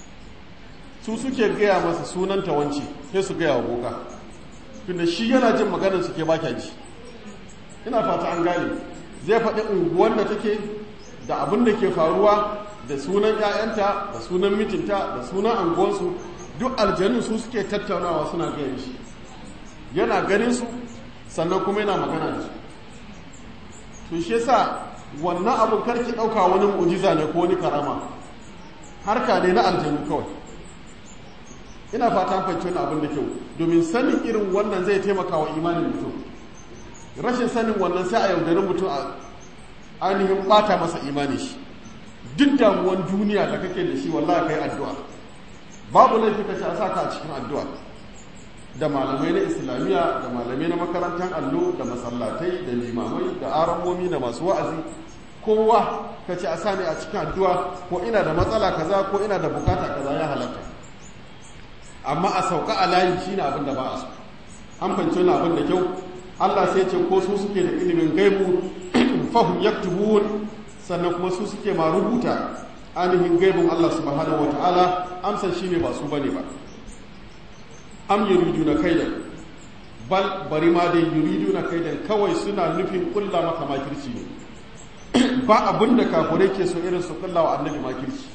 su suke gaya masa sunan tawanci sai su gaya wa boka tunda shi yana jin maganar su ke baka ji ina fata an gane zai faɗi unguwar da take da abin da ke faruwa da sunan ‘ya'yanta da sunan mijinta da sunan anguwansu duk aljanun su suke tattaunawa suna gaya shi yana ganin su sannan kuma yana magana da su to shi yasa wannan abin karki ɗauka wani mu'jiza ne ko wani karama harka ne na aljanu kawai ina fata fahimci wani abin da kyau domin sanin irin wannan zai taimaka wa imanin mutum rashin sanin wannan sai a yaudari mutum a ainihin bata masa imani shi duk damuwan duniya da kake da shi wallahi kai addu'a babu laifi ka ci a saka a cikin addu'a da malamai na islamiyya da malamai na makarantar allo da masallatai da limamai da aramomi da masu wa'azi kowa ka ci a sani a cikin addu'a ko ina da matsala kaza ko ina da bukata kaza ya halatta amma a sauka a layi shine abin da ba a so an fahimci wani abin da kyau Allah sai ce ko su suke da ilimin gaibu fahum yaktubun sannan kuma su suke ma rubuta ainihin gaibun Allah subhanahu wataala amsa shine ba su bane ba am yuriduna kaidan bal bari ma dai yuriduna kaidan kawai suna nufin kulla maka makirci ne ba abinda kafirai ke so irin su kulla wa annabi makirci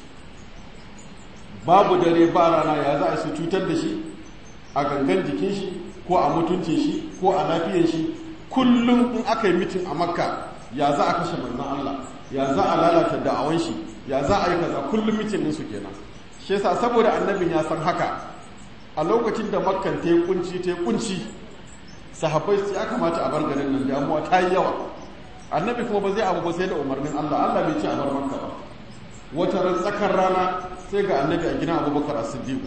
babu dare ba rana ya za a su cutar da shi a gangan jikin shi ko a mutuncin shi ko a lafiyar shi kullum in aka yi mitin a makka ya za a kashe manzon Allah ya za a lalata da'awan shi ya za a yi kaza kullum mitin din su kenan shi yasa saboda annabin ya san haka a lokacin da makkan ta yi kunci ta yi kunci sahabbai ya kamata a bar garin nan damuwa ta yi yawa annabi kuma ba zai abu ba sai da umarnin Allah Allah bai ce a bar makka ba wata ran tsakar rana sai ga annabi a gidan abubakar a siddiqu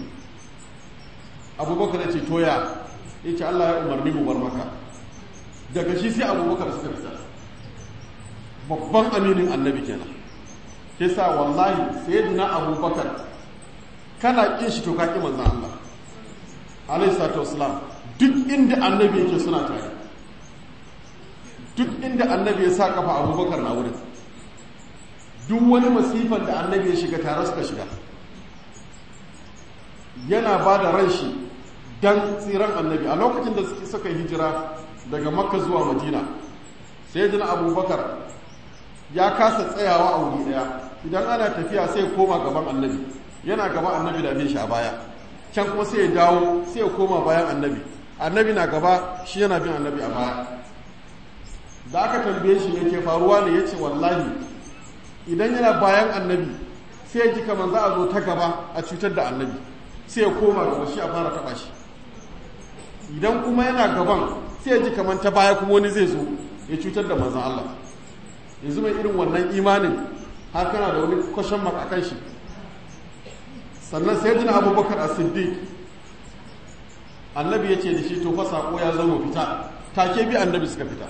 abubakar ya ce toya ya ce Allah ya umarni mu bar makka daga shi sai abubakar suka fita babban aminin annabi kenan ke sa wallahi sayyidina abubakar kana kin shi to ka ki manzon Allah alaihi salatu wassalam. Duk inda annabi yake suna tare, duk inda annabi ya sa kafa Abubakar na wurin, duk wani masifan da annabi ya shiga tare suka shiga. Yana ba da ran shi dan tsiran annabi. A lokacin da suka hijira daga Makka zuwa Madina, sai jina Abubakar ya kasa tsayawa a wuri daya. Idan ana tafiya sai koma gaban annabi, yana gaban annabi da bin shi a baya, can kuma sai ya dawo sai ya koma bayan annabi, annabi na gaba shi yana bin annabi a baya. Da aka tambaye shi ne ke faruwa ne, ya ce wallahi idan yana bayan annabi sai ya ji kamar za a zo ta gaba a cutar da annabi, sai ya koma gaba shi a fara taba shi. Idan kuma yana gaban sai ya ji kamar ta baya kuma wani zai zo ya cutar da manzon Allah. Yanzu mai irin wannan imanin har kana da wani kwashen mark a kan shi. Sannan sai jina Abubakar as-Siddiq, annabi ya ce da shi to fa sako ya zama fita, take bi annabi suka fita.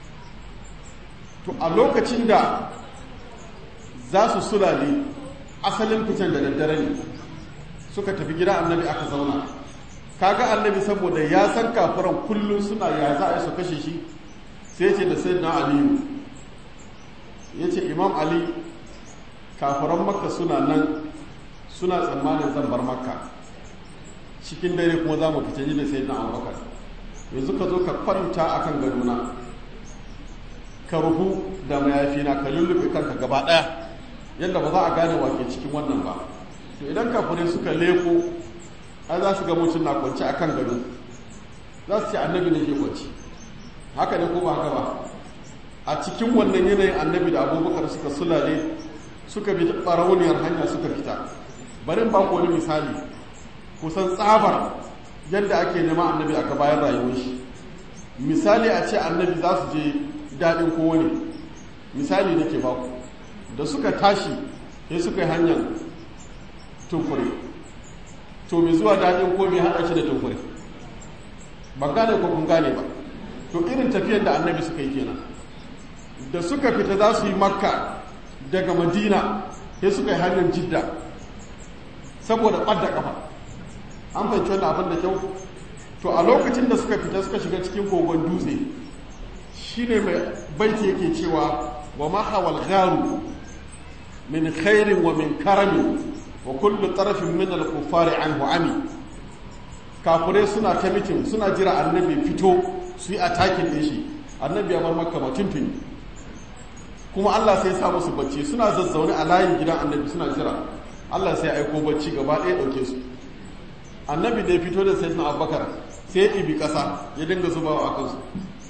To a lokacin da za su sulale, asalin fitan da daddare ne, suka tafi gida annabi aka zauna. Kaga annabi saboda ya san kafiran kullum suna ya za a yi su kashe shi, sai ce da sayyidina Aliyu, ya ce Imam Ali, kafiran Makka suna nan suna tsammanin zan bar Makka, cikin dare kuma za mu fita ni da sayyidina Abubakar. Yanzu ka zo ka kwanta akan gadona, ka ruhu da mayafina, ka lullube kanka gaba ɗaya yadda ba za a gane wake cikin wannan ba. To idan kafirai suka leko, ai za su ga mutum na kwanci akan gado, za su ce annabi ne ke kwanci. Haka ne ko ba haka ba? A cikin wannan yanayin annabi da Abubakar suka sulale, suka bi ɓarauniyar hanya suka fita. Barin ba ku wani misali, kusan tsabar yadda ake nema annabi aka bayan rayuwar shi. Misali a ce annabi za su je daɗin kowane, misali nake ba ku, da suka tashi sai suka yi hanyar tunkure. To mai zuwa daɗin ko mai haɗa shi da tunkure? Ba gane ko kun gane ba. To irin tafiyar da annabi suka yi kenan. Da suka fita za su yi Makka daga Madina, sai suka yi hanyar Jidda saboda ɓadda ƙafa. An fahimci wannan abin da kyau? To a lokacin da suka fita suka shiga cikin kogon dutse, shine mai baiti yake cewa wa ma hawal gharu min khairin wa min karami wa kullu tarafin min al-kuffari anhu ami. Kafirai suna ta mitin, suna jira annabi fito su yi attacking din shi. Annabi ya bar Makka ba tuntuni, kuma Allah sai ya sa musu bacci, suna zazzaune a layin gidan annabi suna jira. Allah sai ya aiko bacci gaba ɗaya ɗauke su. Annabi da ya fito da sayyidina Abubakar sai ya ɗibi ƙasa ya dinga zubawa a kansu,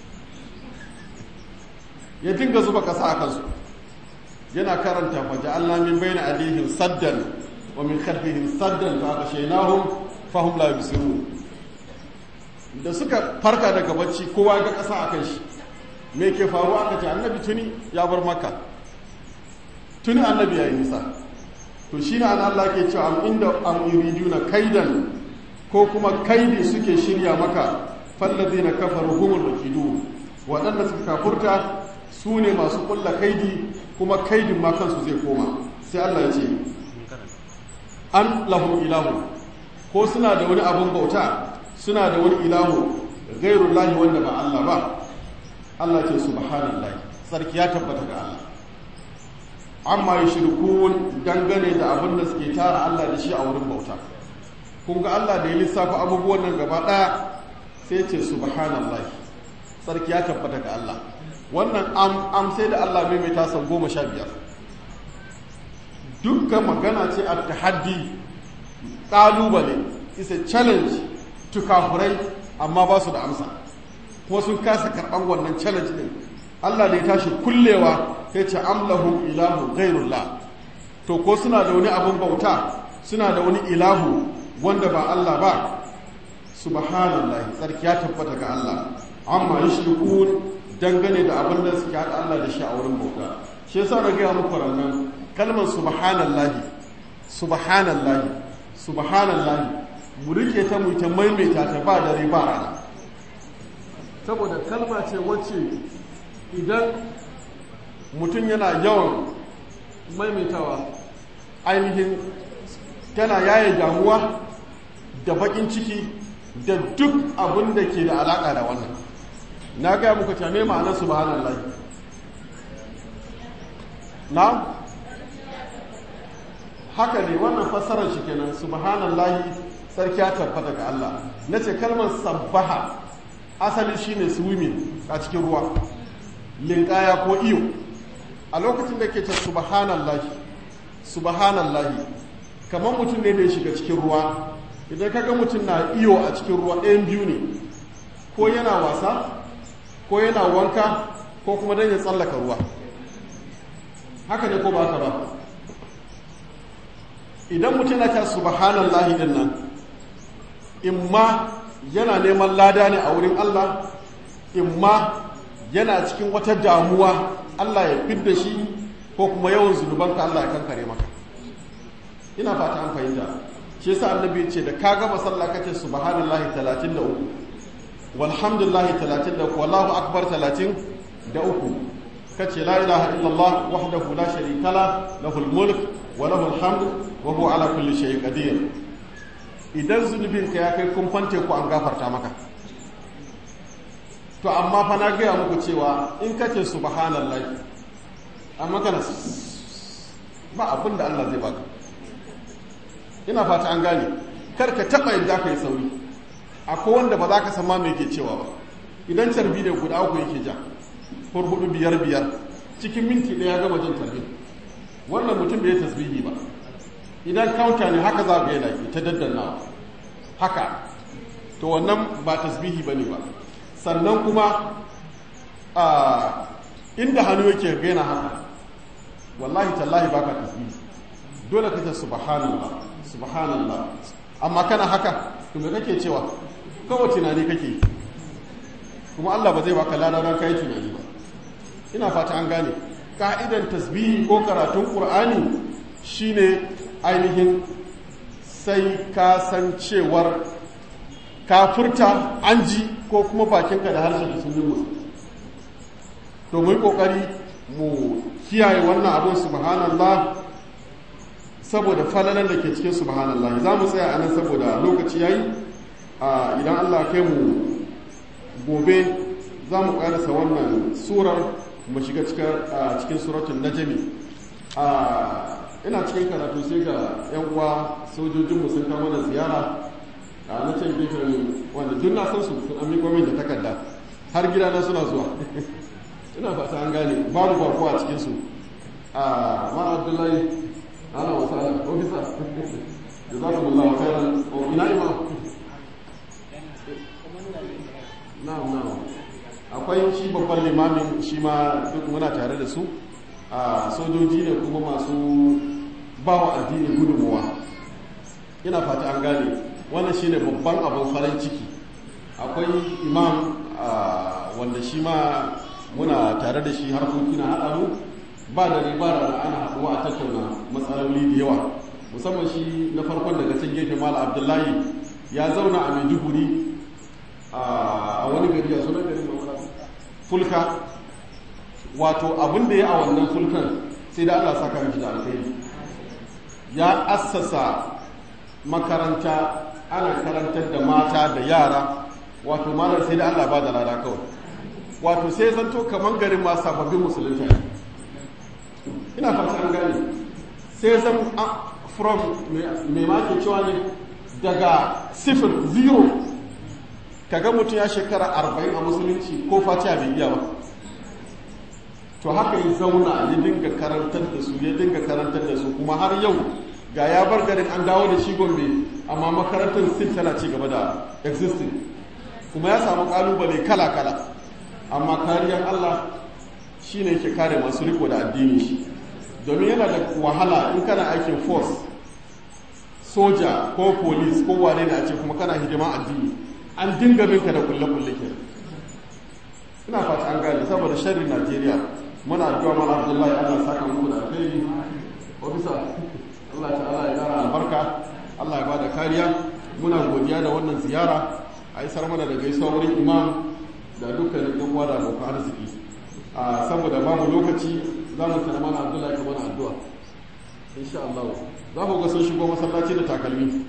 ya dinga zuba ƙasa a kansu, yana karanta fa ja'alna min bayna aydihim saddan wa min khalfihim saddan fa aghshaynahum fa hum la yubsirun. Da suka farka daga bacci kowa ga ƙasa a kan shi, me ke faruwa? Aka ce annabi tuni ya bar Makka, tuni annabi ya yi nisa. To shi ne Allah ke cewa am inda am yuriduna kaidan, ko kuma kaidi suke shirya maka, fallazina kafaru humul wakidun, waɗanda suka kafurta su ne masu kulla kaidi, kuma kaidin ma kansu zai koma. Sai Allah ya ce an lahum ilahu, ko suna da wani abun bauta, suna da wani ilahu gairullahi wanda ba Allah ba. Allah ce subhanallahi, sarki ya tabbata ga Allah. Amma yushrikun, dangane da abin da suke tara Allah da shi a wurin bauta. Kun ga Allah da ya lissafa abubuwan nan gaba ɗaya sai ce subhanallahi, sarki ya tabbata ga Allah. Wannan am am sai da Allah mai mai tasan goma sha biyar. Dukkan magana ce a tahaddi, ƙalubale, is a challenge to kafurai, amma ba su da amsa, kuma sun kasa karɓan wannan challenge ɗin. Allah da ya tashi kullewa sai ce amlahu ilahu ghairullah. To ko suna da wani abin bauta, suna da wani ilahu wanda ba Allah ba. Subhanallahi, tsarki ya tabbata ga Allah. Amma yushrikun, dangane da abin da suke haɗa Allah da shi a wurin bauta. Shi yasa na gaya muku rannan kalmar subhanallahi, subhanallahi, subhanallahi, mu rike ta mu ta maimaita ta ba dare ba rana. Saboda kalma ce wacce idan mutum yana yawan maimaitawa, ainihin tana yaye damuwa da bakin ciki da duk abin da ke da alaka da wannan. Na gaya muku ta me ma'anar subhanallahi na haka ne wannan fassarar shi kenan subhanallahi sarki ya tabbata ga Allah. Nace kalmar sabbaha asali shine swimming a cikin ruwa, linkaya ko iyo. A lokacin da ke ce subhanallahi subhanallahi kamar mutum ne da ya shiga cikin ruwa. Idan kaga mutum na iyo a cikin ruwa ɗayan biyu ne, ko yana wasa ko yana wanka ko kuma dan ya tsallaka ruwa. Haka ne ko ba haka ba? Idan mutum na ta subhanallahi din nan, imma yana neman lada ne a wurin Allah, imma yana cikin wata damuwa Allah ya fidda shi, ko kuma yawan zunubanka Allah ya kankare maka. Ina fata an fahimta. Shi yasa annabi ya ce da ka gama sallah kace subhanallahi talatin da uku, walhamdulillahi talatin da uku, wallahu akbar talatin da uku, kace la ilaha illallah wahdahu la sharika la lahul mulk wa lahul hamd wa huwa ala kulli shay'in qadir. Idan zunubin ka ya kai kumfante ku an gafarta maka. To amma fa na gaya muku cewa in kace subhanallahi amma kana ba abin da Allah zai baka. Ina fata an gane, kar ka taba yadda kai sauri. Akwai wanda ba za ka san ma me yake cewa ba. Idan tarbi ne guda uku yake ja, hurhudu biyar biyar, cikin minti ɗaya ya gama jin tarbi. Wannan mutum bai tasbihi ba. Idan counter ne haka za ka yi laki ta daddannawa haka, to wannan ba tasbihi bane ba. Sannan kuma a inda hannu yake gaina haka, wallahi tallahi baka tasbihi, dole ka ce subhanallah subhanallah. Amma kana haka to me kake cewa? Kawai tunani kake, kuma Allah ba zai baka lada ran kai tunani ba. Ina fata an gane ka'idan tasbihi ko karatun Qur'ani shine ainihin sai ka san cewar ka furta an ji ko kuma bakinka da harshen sun yi musu. To mu yi kokari mu kiyaye wannan abin subhanallah saboda falalan da ke cikin subhanallah. Za mu tsaya a nan saboda lokaci yayi. Idan Allah kai mu gobe za mu karasa wannan surar mu shiga cikin suratul najmi. Ina cikin karatu sai ga yan uwa sojojinmu sun kama mana ziyara a na can gefen wanda duk na san su sun amiko min da takarda har gida na suna zuwa. Ina fata an gane babu bako a cikin su. A mara Abdullahi ana wasa ala ofisa da za ku mulla wa khairan o ina ima na'am na'am akwai shi babban limamin shi ma duk muna tare da su. A sojoji ne kuma masu bawa addini gudunmuwa. Ina fata an gane wannan shine babban abin farin ciki. Akwai imam wanda shi ma muna tare da shi harkoki na haɗa mu ba da riba da ana haɗuwa a tattauna matsaloli da yawa, musamman shi na farkon daga can gefe Malam Abdullahi ya zauna a Maiduguri a wani gari a sunan garin Fulka. Wato abin da ya a wannan fulkan sai da Allah saka miki da alkhairi. Ya assasa makaranta ana karantar da mata da yara, wato malar sai da Allah ba da lada kawai. Wato sai zanto kaman garin ma sababbin musulunta. Ina fata an gane. Sai zan from me ma ke cewa ne daga sifir zero kaga mutum ya shekara arba'in a musulunci ko fatiha bai iya ba. To haka yi zauna ya dinga karantar da su ya dinga karantar da su kuma har yau ga ya bar garin an dawo da shi Gombe, amma makarantar still tana ci gaba da existing, kuma ya samu kalubale kala-kala, amma kariyar Allah shi ne ke kare masu riko da addini shi. Domin yana da wahala in kana aikin force soja ko police ko wane da ce kuma kana hidima addini an dinga binka da kulle-kulle ke. Ina fata an gane saboda sharrin Najeriya. Muna addu'a Malam Abdullahi Allah saka muku da alheri. Ofisa Allah ta'ala ya kara albarka, Allah ya bada kariya. Muna godiya da wannan ziyara, a isar mana da gaisuwa wurin imam da dukkanin ɗan uwa da abokan arziki. Saboda babu lokaci za mu tana Malam Abdullahi ka mana addu'a. insha Allah za ku ga sun shigo masallaci da takalmi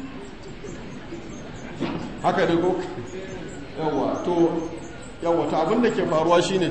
haka ne ko yawa to yawa to abin da ke faruwa shine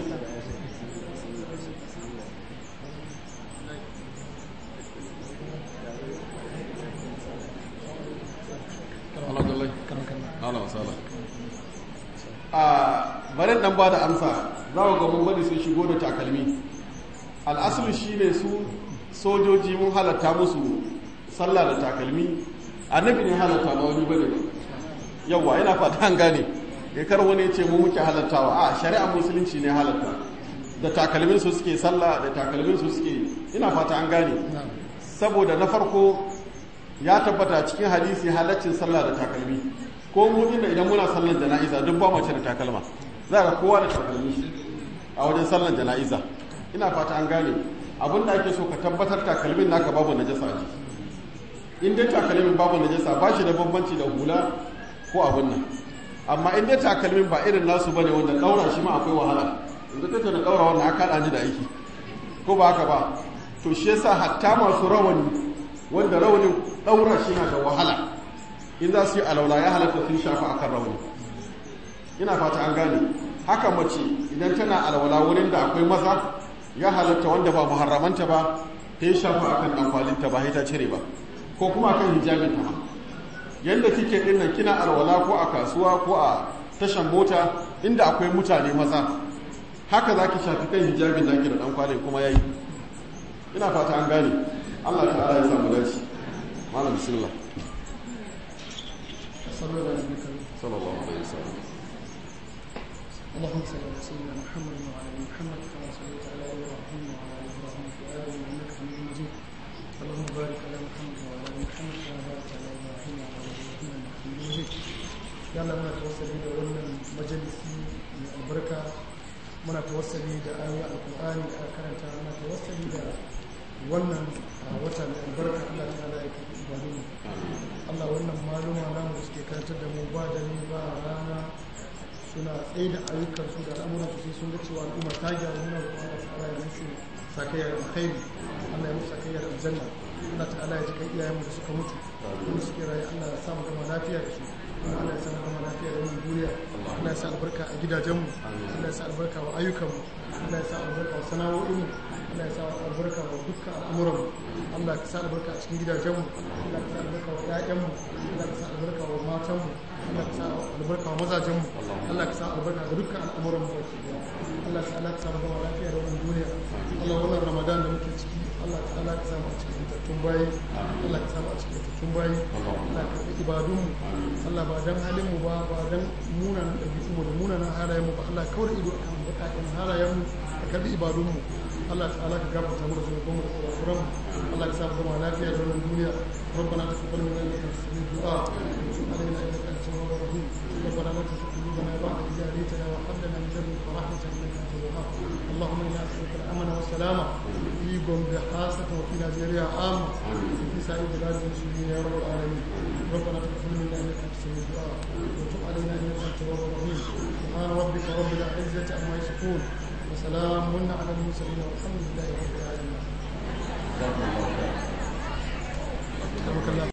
a barin dan ba da amsa za ku ga mun bari sun shigo da takalmi al'asulu shine su sojoji mun halatta musu sallah da takalmi annabi ne halatta ba wani bane ba yawa yana fata an gane ya kar wani ce mu muke halattawa a shari'a musulunci ne halatta da takalmin su suke sallah da takalmin su suke ina fata an gane saboda na farko ya tabbata cikin hadisi halaccin sallah da takalmi ko mu dinda idan muna sallar jana'iza duk ba mace da takalma za ka kowa da takalmi a wajen sallar jana'iza ina fata an gane abinda ake so ka tabbatar takalmin naka babu najasa a jiki in dai takalmin babu najasa ba shi da bambanci da hula ko abin nan amma in dai takalmin ba irin nasu bane wanda daura shi ma akwai wahala inda take da daura wannan aka da ni da aiki ko ba haka ba to shi yasa hatta masu rawani wanda rawanin daura shi na da wahala in za su yi alaula ya halatta sun shafa akan rawani ina fata an gane haka mace idan tana alwala wurin da akwai maza ya halatta wanda ba muharramanta ba ta yi shafa akan ɗankwalinta ba ta cire ba ko kuma akan hijabinta ma yadda kike ɗin nan kina alwala ko a kasuwa ko a tashan mota inda akwai mutane maza haka za ki shafi kan hijabin da ke da ɗankwalin kuma ya yi ina fata an gane Allah ta'ala ya samu dace malam bismillah sallallahu alaihi wasallam اللهم صل على سيدنا محمد وعلى ال محمد كما صليت على ابراهيم وعلى ال ابراهيم في العالمين انك حميد مجيد اللهم بارك على محمد وعلى ال محمد كما باركت على ابراهيم وعلى ال ابراهيم انك حميد مجيد يا الله muna tawassali da wannan majalisi mai albarka muna tawassali da ayoyin alqur'ani da aka karanta muna tawassali da wannan wata mai albarka Allah ta'ala ya karbi ibadun Allah wannan maluma namu da suke karantar da mu ba da ni ba rana suna tsaye da ayyukansu da al'amuran su sun ga cewa al'umma ta gyaru muna da Allah ta'ala ya musu sakayyar alkhairi Allah ya musu sakayyar aljanna Allah ta'ala ya ji kai iyayenmu da suka mutu wanda suke rayu Allah ya samu gama lafiya da su kuma Allah ya samu gama lafiya da wannan duniya Allah ya sa albarka a gidajenmu Allah ya sa albarka wa ayyukanmu Allah ya sa albarka wa sana'o'inmu Allah ya sa albarka wa dukkan al'amuranmu Allah ya sa albarka a cikin gidajenmu Allah ya sa albarka wa ƴaƴanmu Allah ya sa albarka wa matanmu Allah ya sa albarka wa mazajenmu Allah ya sa albarka ga dukkan al'amuranmu Allah ya sa Allah ya sa gama lafiya da wannan duniya Allah wannan Ramadan da muke ciki Allah ya sa Allah ya samu a cikin tattun bayi Allah ya samu a cikin tattun bayi Allah ya karɓi ibadunmu Allah ba dan halin mu ba ba dan munanan ɗabi'unmu da munanan halayenmu ba Allah kawar ido akan buƙatun halayenmu ka karɓi ibadunmu Allah ta'ala ka gafarta mu da zunubanmu da kurakuranmu Allah ya samu gama lafiya da wannan duniya ربنا تقبل منا انك انت السميع الدعاء وتب علينا انك انت التواب الرحيم ربنا لا تزغ قلوبنا بعد إذ هديتنا وهب لنا من لدنك رحمة انك انت الوهاب اللهم انا نسالك الامن والسلامة في غومبي خاصة وفي نيجيريا عامة وفي سائر بلاد المسلمين يا رب العالمين ربنا تقبل منا انك انت السميع الدعاء وتب علينا انك انت التواب الرحيم سبحان ربك رب العزة عما يصفون وسلام على المرسلين والحمد لله رب العالمين.